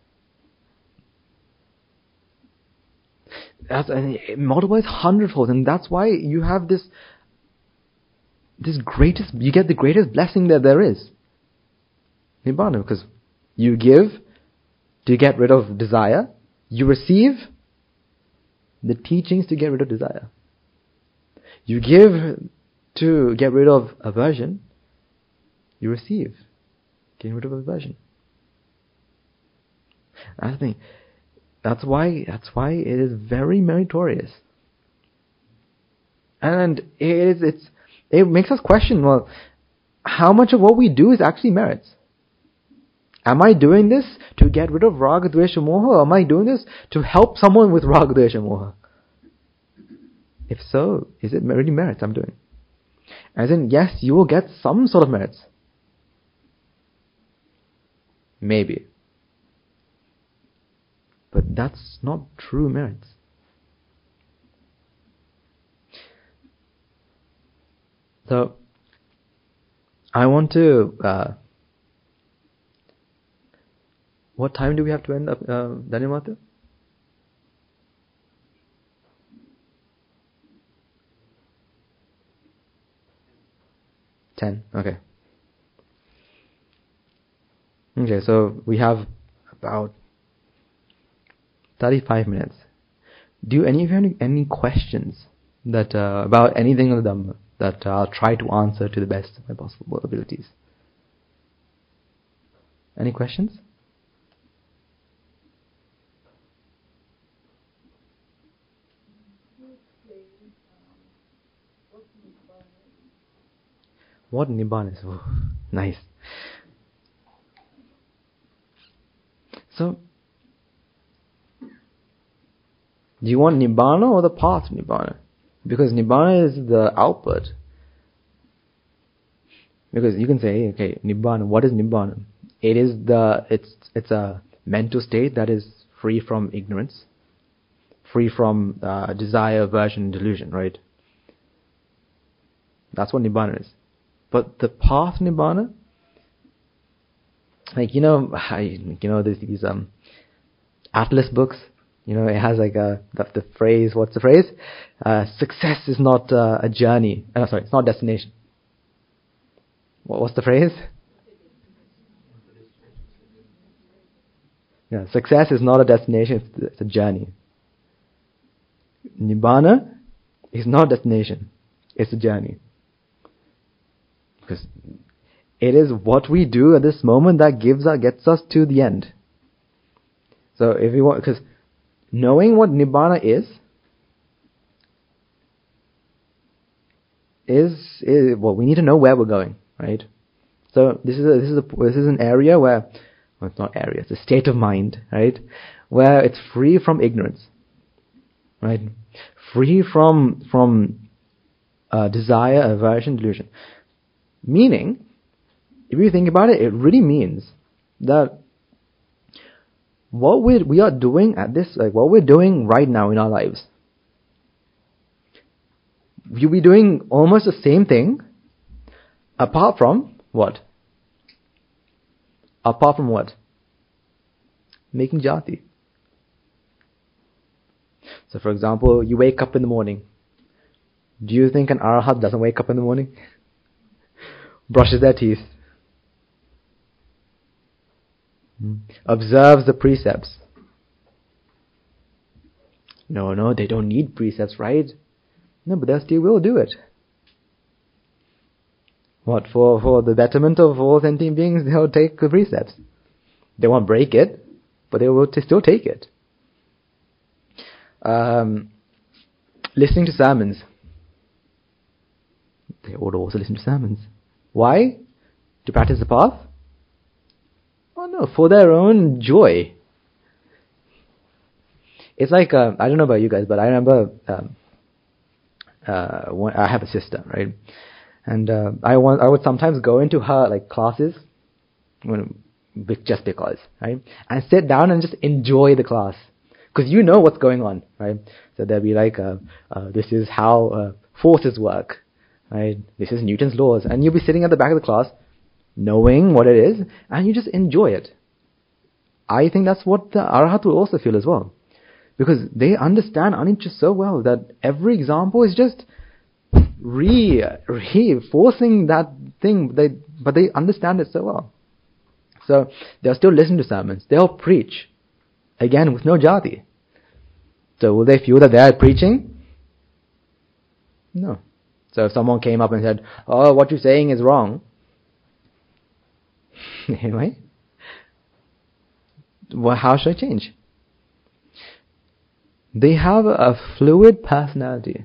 It multiplies 100-folds, and that's why you have this greatest, you get the greatest blessing that there is. Nibbana, because you give to get rid of desire, you receive the teachings to get rid of desire. You give to get rid of aversion, you receive getting rid of aversion. That's the thing. That's why it is very meritorious. And it makes us question, well, how much of what we do is actually merits? Am I doing this to get rid of raga, dvesha, moha, or am I doing this to help someone with raga, dvesha, moha? If so, is it really merits I'm doing? As in, yes, you will get some sort of merits. Maybe. But that's not true merits. So, I want to... what time do we have to end up, Daniel Mata? 10. Okay. Okay, so we have about 35 minutes. Do any of you have any questions that about anything of the Dhamma that I'll try to answer to the best of my possible abilities? Any questions? What Nibbana is? Oh, nice. So, do you want Nibbana or the path of Nibbana? Because Nibbana is the output. Because you can say, okay, Nibbana, what is Nibbana? It's a mental state that is free from ignorance, free from desire, aversion, delusion, right? That's what Nibbana is. But the path Nibbana, like there's these Atlas books. It has like the phrase. What's the phrase? Success is not a journey. It's not a destination. What's the phrase? Yeah, success is not a destination. It's a journey. Nibbana is not a destination. It's a journey. Because it is what we do at this moment that gets us to the end. So if we want, because knowing what Nibbana is well, we need to know where we're going, right? So this is an area where, well, it's not area, it's a state of mind, right? Where it's free from ignorance, right? Free from desire, aversion, delusion. Meaning, if you think about it, it really means that what we are doing at this, like what we're doing right now in our lives, you'll be doing almost the same thing, apart from what? Apart from what? Making jati. So for example, you wake up in the morning. Do you think an arahat doesn't wake up in the morning? Brushes their teeth. Observes the precepts. No, they don't need precepts, right? No, but they still will do it. What, for the betterment of all sentient beings, they'll take the precepts. They won't break it, but they will still take it. Listening to sermons. They would also listen to sermons. Why? To practice the path? Oh no, for their own joy. It's like, I don't know about you guys, but I remember when I have a sister, right? And I would sometimes go into her like classes, just because, right? And sit down and just enjoy the class. Because you know what's going on, right? So there'll be like, this is how forces work, right? This is Newton's laws. And you'll be sitting at the back of the class, knowing what it is, and you just enjoy it. I think that's what the Arhat will also feel as well. Because they understand anicca so well that every example is just reinforcing that thing, but they understand it so well. So they'll still listen to sermons. They'll preach, again with no jati. So will they feel that they're preaching? No. So if someone came up and said, "Oh, what you're saying is wrong," anyway, well, how should I change? They have a fluid personality.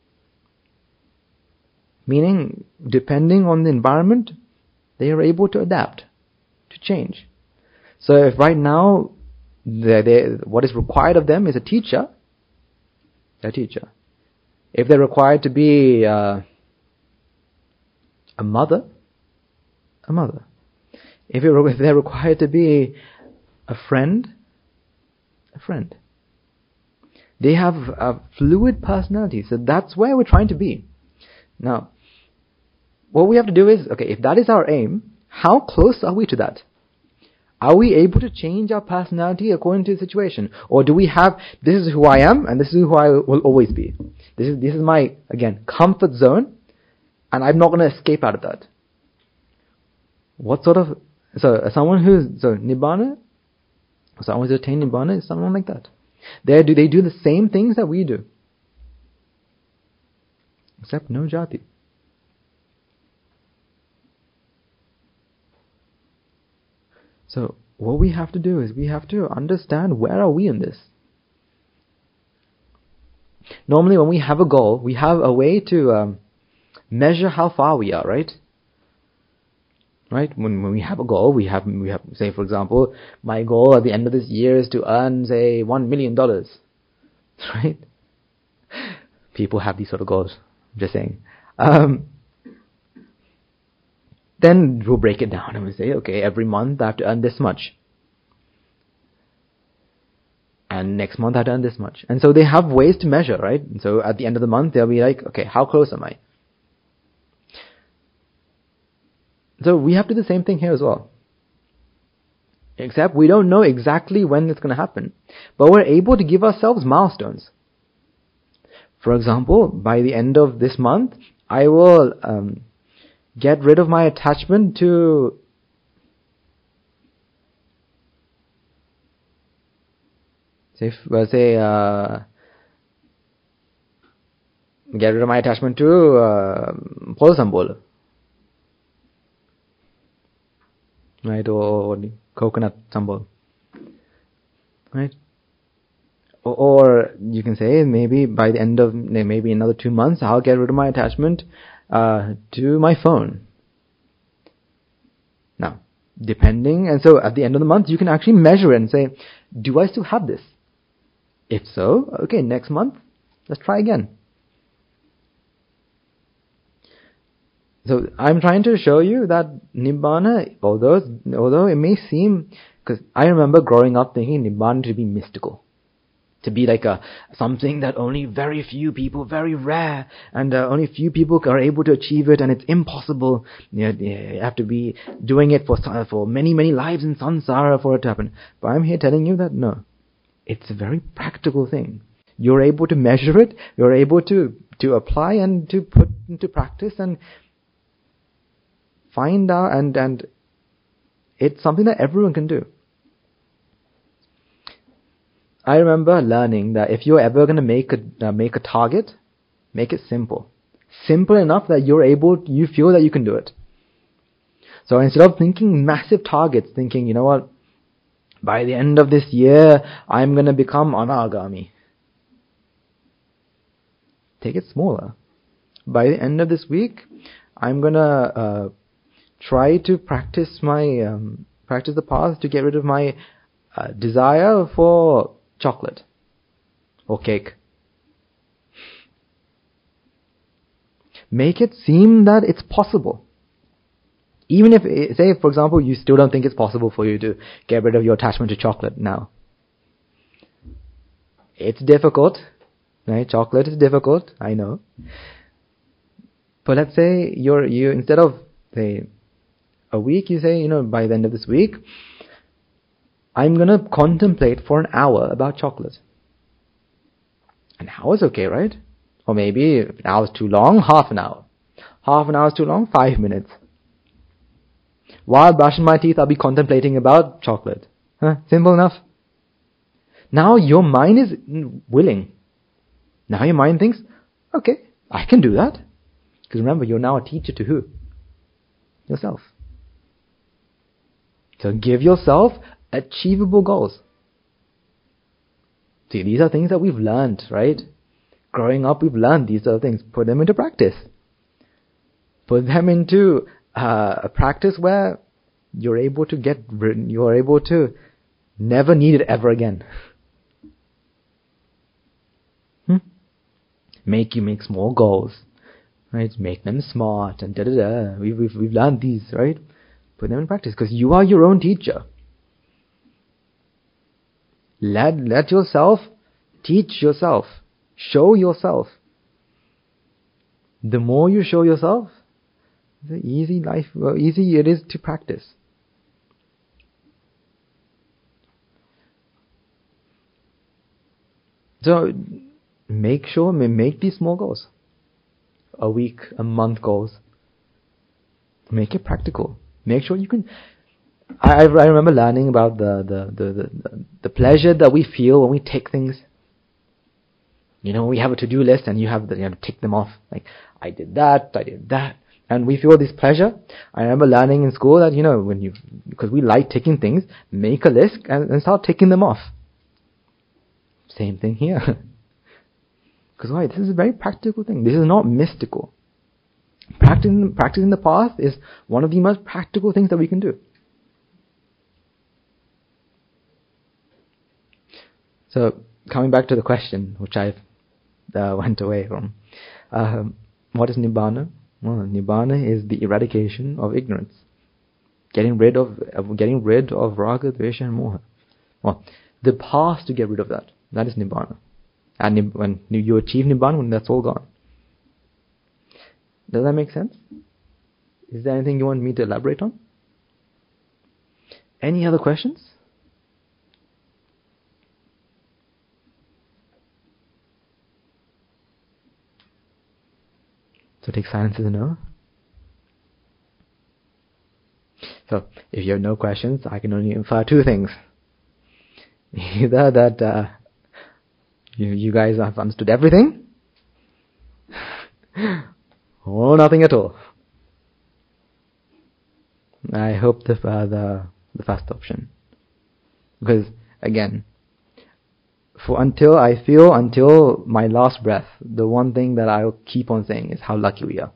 Meaning, depending on the environment, they are able to adapt, to change. So if right now, what is required of them is a teacher, they're a teacher. If they're required to be a mother, a mother. If they're required to be a friend, a friend. They have a fluid personality, so that's where we're trying to be. Now, what we have to do is, okay, if that is our aim, how close are we to that? Are we able to change our personality according to the situation? Or do we have, this is who I am, and this is who I will always be. This is my, again, comfort zone, and I'm not going to escape out of that. What sort of, Nibbana, someone who's attained Nibbana is someone like that. They do the same things that we do. Except no jati. So what we have to do is we have to understand where are we in this. Normally when we have a goal, we have a way to measure how far we are, right? Right? When we have a goal, we have, say for example, my goal at the end of this year is to earn, say, $1 million. Right? People have these sort of goals. I'm just saying. Then we'll break it down and we'll say, okay, every month I have to earn this much. And next month I have to earn this much. And so they have ways to measure, right? And so at the end of the month, they'll be like, okay, how close am I? So we have to do the same thing here as well. Except we don't know exactly when it's going to happen. But we're able to give ourselves milestones. For example, by the end of this month, I will get rid of my attachment to get rid of my attachment to Pol Sambol. Right, or coconut sambal. Right? Or you can say maybe by the end of maybe another 2 months, I'll get rid of my attachment to my phone. Now, depending, and so at the end of the month, you can actually measure it and say, do I still have this? If so, okay, next month, let's try again. So I'm trying to show you that Nibbana, although it may seem, because I remember growing up thinking Nibbana to be mystical, to be like something that only very few people, very rare, and only few people are able to achieve it, and it's impossible. You have to be doing it for many, many lives in samsara for it to happen. But I'm here telling you that no, it's a very practical thing. You're able to measure it, you're able to apply and to put into practice and find out, and it's something that everyone can do. I remember learning that if you're ever going to make a target, make it simple. Simple enough that you feel that you can do it. So instead of thinking massive targets, thinking, you know what, by the end of this year, I'm going to become anagami. Take it smaller. By the end of this week, I'm going to try to practice the path to get rid of my desire for chocolate or cake. Make it seem that it's possible. Even if, say, for example, you still don't think it's possible for you to get rid of your attachment to chocolate now. It's difficult, right? Chocolate is difficult, I know. But let's say you instead of, say, a week, you say, by the end of this week, I'm going to contemplate for an hour about chocolate. An hour is okay, right? Or maybe if an hour is too long, half an hour. Half an hour is too long, 5 minutes. While brushing my teeth, I'll be contemplating about chocolate. Simple enough. Now your mind is willing. Now your mind thinks, okay, I can do that. Because remember, you're now a teacher to who? Yourself. So give yourself achievable goals. See, these are things that we've learned, right? Growing up, we've learned these are things. Put them into practice. Put them into a practice where you're able to never need it ever again. Make small goals, right? Make them smart and da-da-da. We've learned these, right? Put them in practice because you are your own teacher. Let yourself teach yourself. Show yourself. The more you show yourself, the easy it is to practice. So make these small goals. A week, a month goals. Make it practical. Make sure you can. I remember learning about the pleasure that we feel when we tick things. We have a to-do list and you have to tick them off. Like, I did that. And we feel this pleasure. I remember learning in school that, because we like ticking things, make a list and start ticking them off. Same thing here. Because why? This is a very practical thing. This is not mystical. Practicing the path is one of the most practical things that we can do. So, coming back to the question, which I went away from. What is Nibbana? Well, Nibbana is the eradication of ignorance. Getting rid of Raga, Dvesha and Moha. Well, the path to get rid of that is Nibbana. And when you achieve Nibbana, when that's all gone. Does that make sense? Is there anything you want me to elaborate on? Any other questions? So take silence as a no. So if you have no questions, I can only infer two things. Either that you guys have understood everything, or nothing at all. I hope the first option. Because again, until my last breath, the one thing that I'll keep on saying is how lucky we are.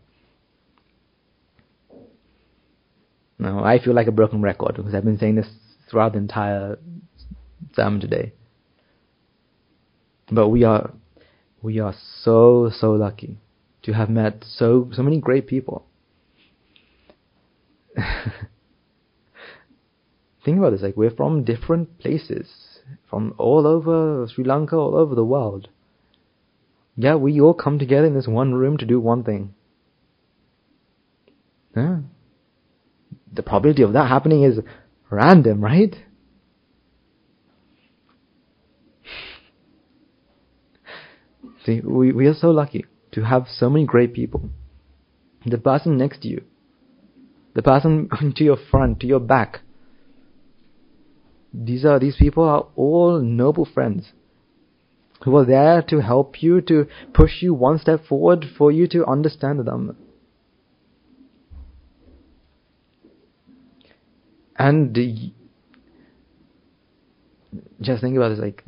Now, I feel like a broken record because I've been saying this throughout the entire sermon today. But we are so lucky to have met so many great people. Think about this, like we're from different places, from all over Sri Lanka, all over the world. Yeah, we all come together in this one room to do one thing. Yeah. The probability of that happening is random, right? See, we are so lucky to have so many great people. The person next to you, the person to your front, to your back, these people are all noble friends. who are there to help you, to push you one step forward for you to understand the Dhamma. And just think about this,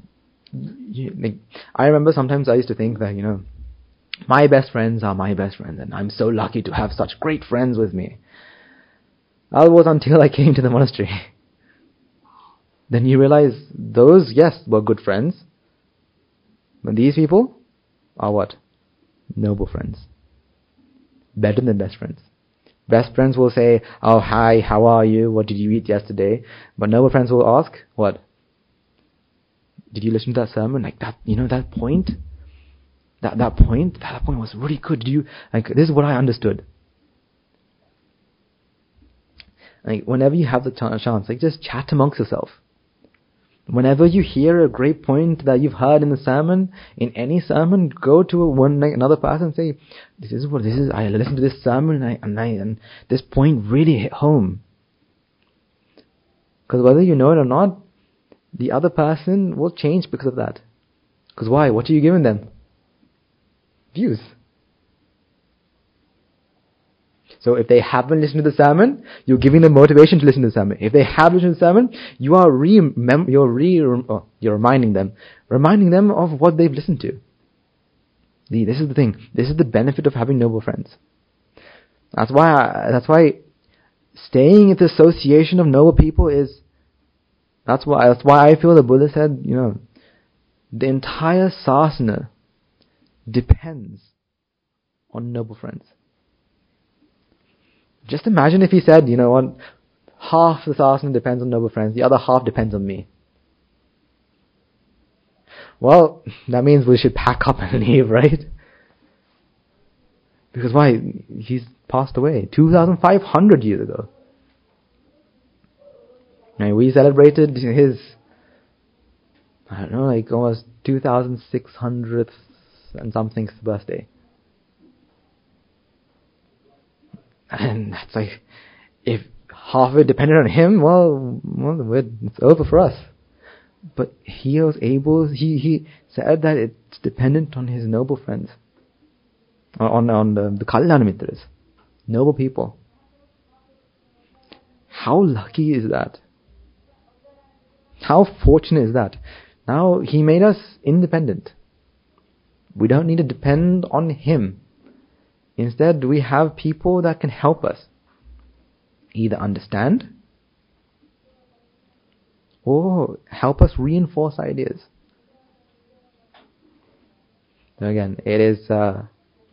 I remember sometimes I used to think that, my best friends are my best friends, and I'm so lucky to have such great friends with me. That was until I came to the monastery. Then you realize those, yes, were good friends, but these people are what? Noble friends. Better than best friends. Best friends will say, oh, hi, how are you? What did you eat yesterday? But noble friends will ask, what? Did you listen to that sermon? Like that, that point? That point was really good. Did you, this is what I understood. Whenever you have the chance, just chat amongst yourself. Whenever you hear a great point that you've heard in the sermon, in any sermon, go to another person and say, this is. I listened to this sermon and this point really hit home. Because whether you know it or not, the other person will change because of that. Because why? What are you giving them? Views. So if they haven't listened to the sermon, you're giving them motivation to listen to the sermon. If they have listened to the sermon, you're reminding them of what they've listened to. This is the thing. This is the benefit of having noble friends. That's why staying in the association of noble people is. That's why I feel the Buddha said, the entire sasana depends on noble friends. Just imagine if he said, what, half the sasana depends on noble friends, the other half depends on me. Well, that means we should pack up and leave, right? Because why? He's passed away 2,500 years ago. And we celebrated his, almost 2,600th and something's birthday. And that's if half of it depended on him, well, it's over for us. But he was able, he said that it's dependent on his noble friends. On the Kalyana Mitras. Noble people. How lucky is that? How fortunate is that? Now, he made us independent. We don't need to depend on him. Instead, we have people that can help us. Either understand or help us reinforce ideas. So again, it is a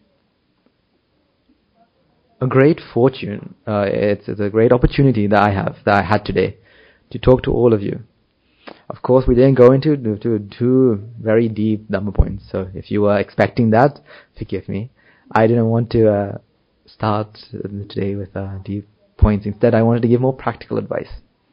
great fortune. It's a great opportunity that I had today to talk to all of you. Of course, we didn't go into two very deep Dhamma points. So if you were expecting that, forgive me. I didn't want to start today with deep points. Instead, I wanted to give more practical advice.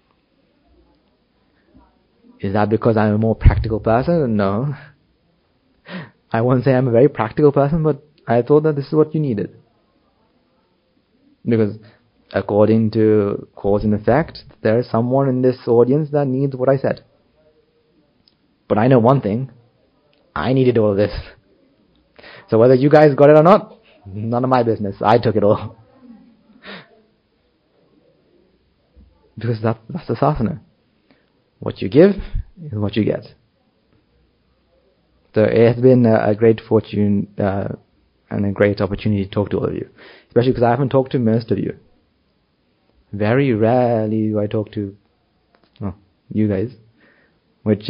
Is that because I'm a more practical person? No. I won't say I'm a very practical person, but I thought that this is what you needed. Because according to cause and effect, there is someone in this audience that needs what I said. But I know one thing. I needed all of this. So whether you guys got it or not, none of my business. I took it all. Because that's the sasana. What you give is what you get. So it has been a great fortune and a great opportunity to talk to all of you. Especially because I haven't talked to most of you. Very rarely do I talk to you guys. Which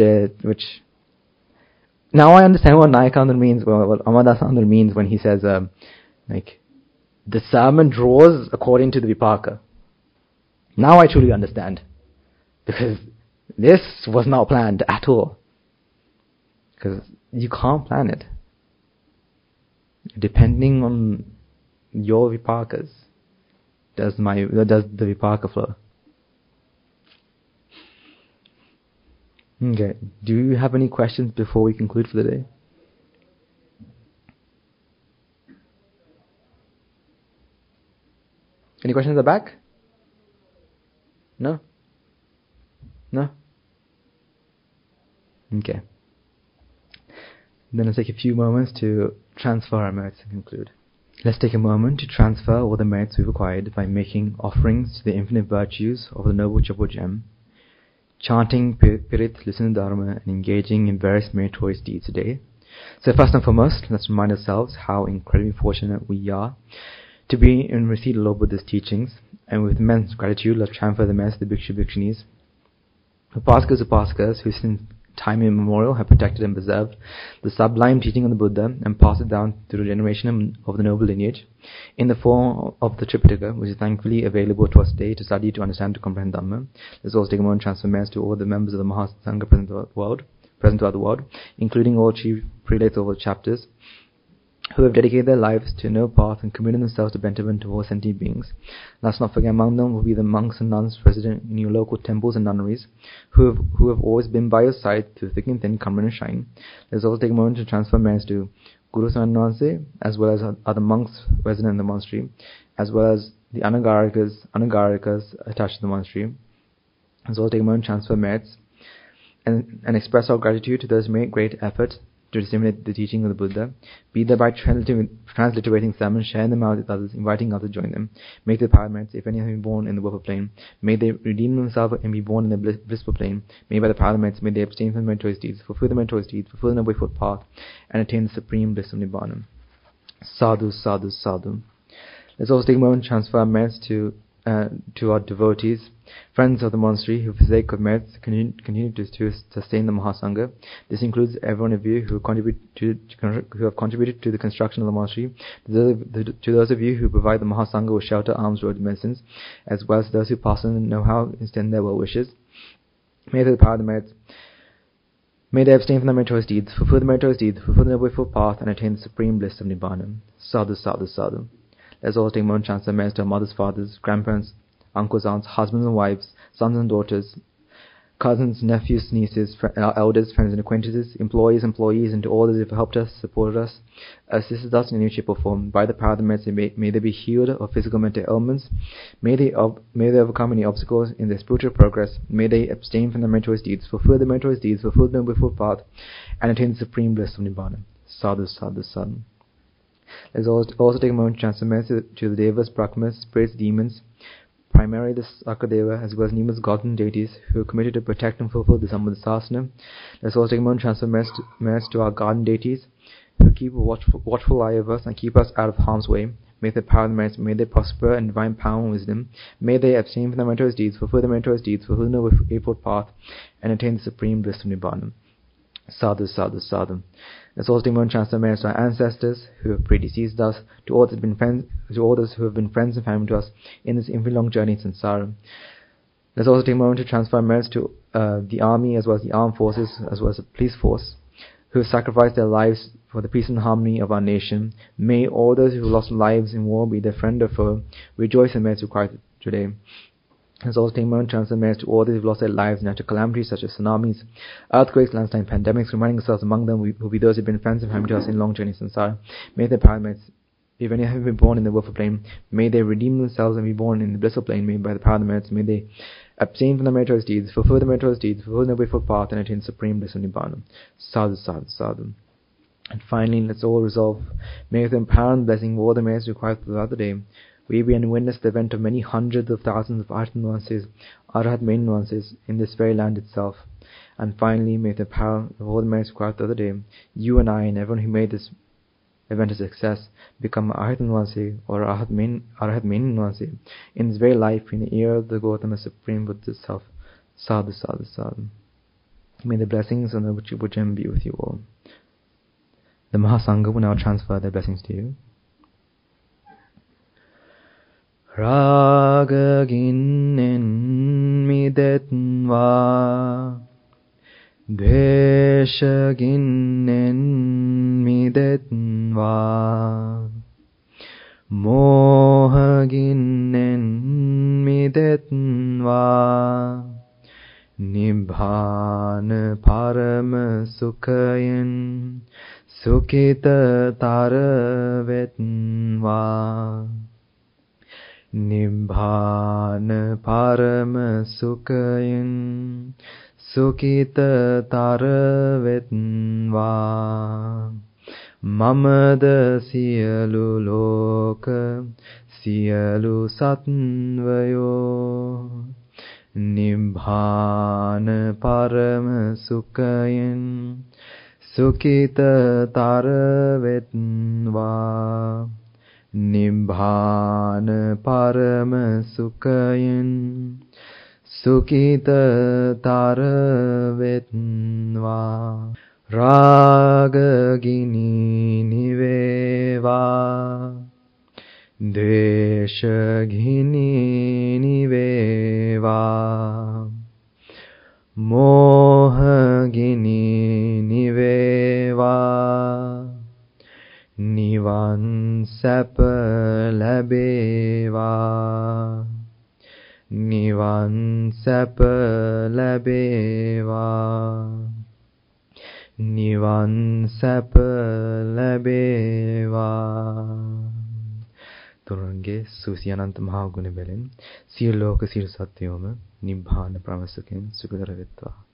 now I understand what Nayakananda means, what Amadasandra means when he says, the sermon draws according to the vipaka. Now I truly understand. Because this was not planned at all. Because you can't plan it. Depending on your vipakas, does the vipaka flow. Okay. Do you have any questions before we conclude for the day? Any questions at the back? No? No? Okay. Then let's take a few moments to transfer our merits and conclude. Let's take a moment to transfer all the merits we've acquired by making offerings to the infinite virtues of the Noble Triple Gem, chanting Pirit, listening to Dharma, and engaging in various meritorious deeds today. So first and foremost, let's remind ourselves how incredibly fortunate we are to be in receipt of Lord Buddha's teachings, and with immense gratitude, let's transfer the merits to the Bhikshu Bhikshunis, Upasakas who since time immemorial have protected and preserved the sublime teaching of the Buddha and passed it down through the generation of the noble lineage in the form of the Tripitaka, which is thankfully available to us today to study, to understand, to comprehend Dhamma. Let's also take a moment to transfer merits to all the members of the Mahasangha present throughout the world, including all chief prelates of all chapters, who have dedicated their lives to no path and committed themselves to betterment of all sentient beings. Let's not forget among them will be the monks and nuns resident in your local temples and nunneries, who have always been by your side through thick and thin, come and shine. Let's also take a moment to transfer merits to Guru Sananse, as well as other monks resident in the monastery, as well as the Anagarikas attached to the monastery. Let's also take a moment to transfer merits and express our gratitude to those who made great effort to disseminate the teaching of the Buddha, be there by transliterating sermons, sharing them out with others, inviting others to join them. Make the paramount, if any have been born in the willful plane, may they redeem themselves and be born in the blissful plane. May by the paramount, may they abstain from the meritorious deeds, fulfill the meritorious deeds, fulfill the noble foot path, and attain the supreme bliss of Nibbana. Sadhu, sadhu, sadhu. Let's also take a moment to transfer our merits to our devotees, friends of the monastery who, for the sake of merits, continue to sustain the Mahasangha. This includes every one of you who have contributed to the construction of the monastery, to those of you who provide the Mahasangha with shelter, alms, road, medicines, as well as those who pass on and know how to extend their well wishes. May they power the merits. May they abstain from the meritorious deeds, fulfill the meritorious deeds, fulfill the noble foot path, and attain the supreme bliss of Nibbana. Sadhu, sadhu, sadhu. Let's all take a moment to transfer merits to our mothers, fathers, grandparents, uncles, aunts, husbands and wives, sons and daughters, cousins, nephews, nieces, our elders, friends and acquaintances, employees, and to all those who have helped us, supported us, assisted us in any shape or form. By the power of the merits, may they be healed of physical and mental ailments. May they overcome any obstacles in their spiritual progress. May they abstain from the meritorious deeds, fulfill the meritorious deeds, fulfill the noble path, and attain the supreme bliss of Nibbana. Sadhu, sadhu, sadhu. Let's also take a moment to transfer merits to the Devas, Brahmas, spirits, demons, primarily the Sakadeva, as well as numerous gods and deities who are committed to protect and fulfill the Sambuddhasana. Let's also take a moment to transfer merits to our garden deities who keep a watchful eye over us and keep us out of harm's way. May the power of the merits, may they prosper in divine power and wisdom. May they abstain from the meritorious deeds, fulfill the meritorious deeds, fulfill the noble eightfold path, and attain the supreme bliss of Nibbana. Sadhu, sadhu, sadhu. Let's also take a moment to transfer merits to our ancestors who have predeceased us, to all those who have been friends and family to us in this infinite long journey in samsara. Let's also take a moment to transfer merits to the army, as well as the armed forces, as well as the police force, who have sacrificed their lives for the peace and harmony of our nation. May all those who lost lives in war, be their friend or foe, rejoice in merits required today. Let's also take a moment to transfer merits to all those who have lost their lives in natural calamities such as tsunamis, earthquakes, landslides, pandemics, reminding ourselves among them will be those who have been friends and family to us in long journey samsara. May their power merits, if any have been born in the willful plane, may they redeem themselves and be born in the blissful plane. May by the power of the merits, may they abstain from the meritorious deeds, fulfill the meritorious deeds, fulfill the noble path, and attain supreme bliss of Nibbana. Sadhu, sadhu, sadhu. And finally, let's all resolve, may with the power and blessing of all the merits required throughout the day, we be and witness the event of many hundreds of thousands of Arhat main nuances in this very land itself. And finally, may the power of all the merits required the other day, you and I and everyone who made this event a success become Arhat Nuansi or Arhat main Nuansi in this very life in the ear of the Gautama Supreme Buddha itself. Sadhu, sadhu, sadhu. May the blessings of the Triple Gem be with you all. The Mahasangha will now transfer their blessings to you. Ragaginnen midetva, Dveshaginnen midetva, Mohaginnen midetva, Nibbana parama sukhayen, Sukhita taravetva. Nibbana parama sukhayen, සුඛිතතර වෙත්වා මමද සියලු ලෝක සියලු සත්වයෝ නිබ්බාන පරම සුඛයෙන් සුඛිතතර වෙත්වා නිබ්බාන පරම සුඛයෙන් සුඛිතතර වෙත්වා රාගගිනි නිවේවා ද්වේෂගිනි නිවේවා මෝහගිනි නිවේවා නිවන් සැප ලැබේවා නිවන් සැප ලැබේවා නිවන් සැප ලැබේවා. තුරුන්ගේ සූසි අනන්ත මහා ගුණ බැලෙන් සියලු ලෝක සියලු සත්වයෝම නිබ්බාන ප්‍රමසකෙන් සුඛතර වෙත්වා.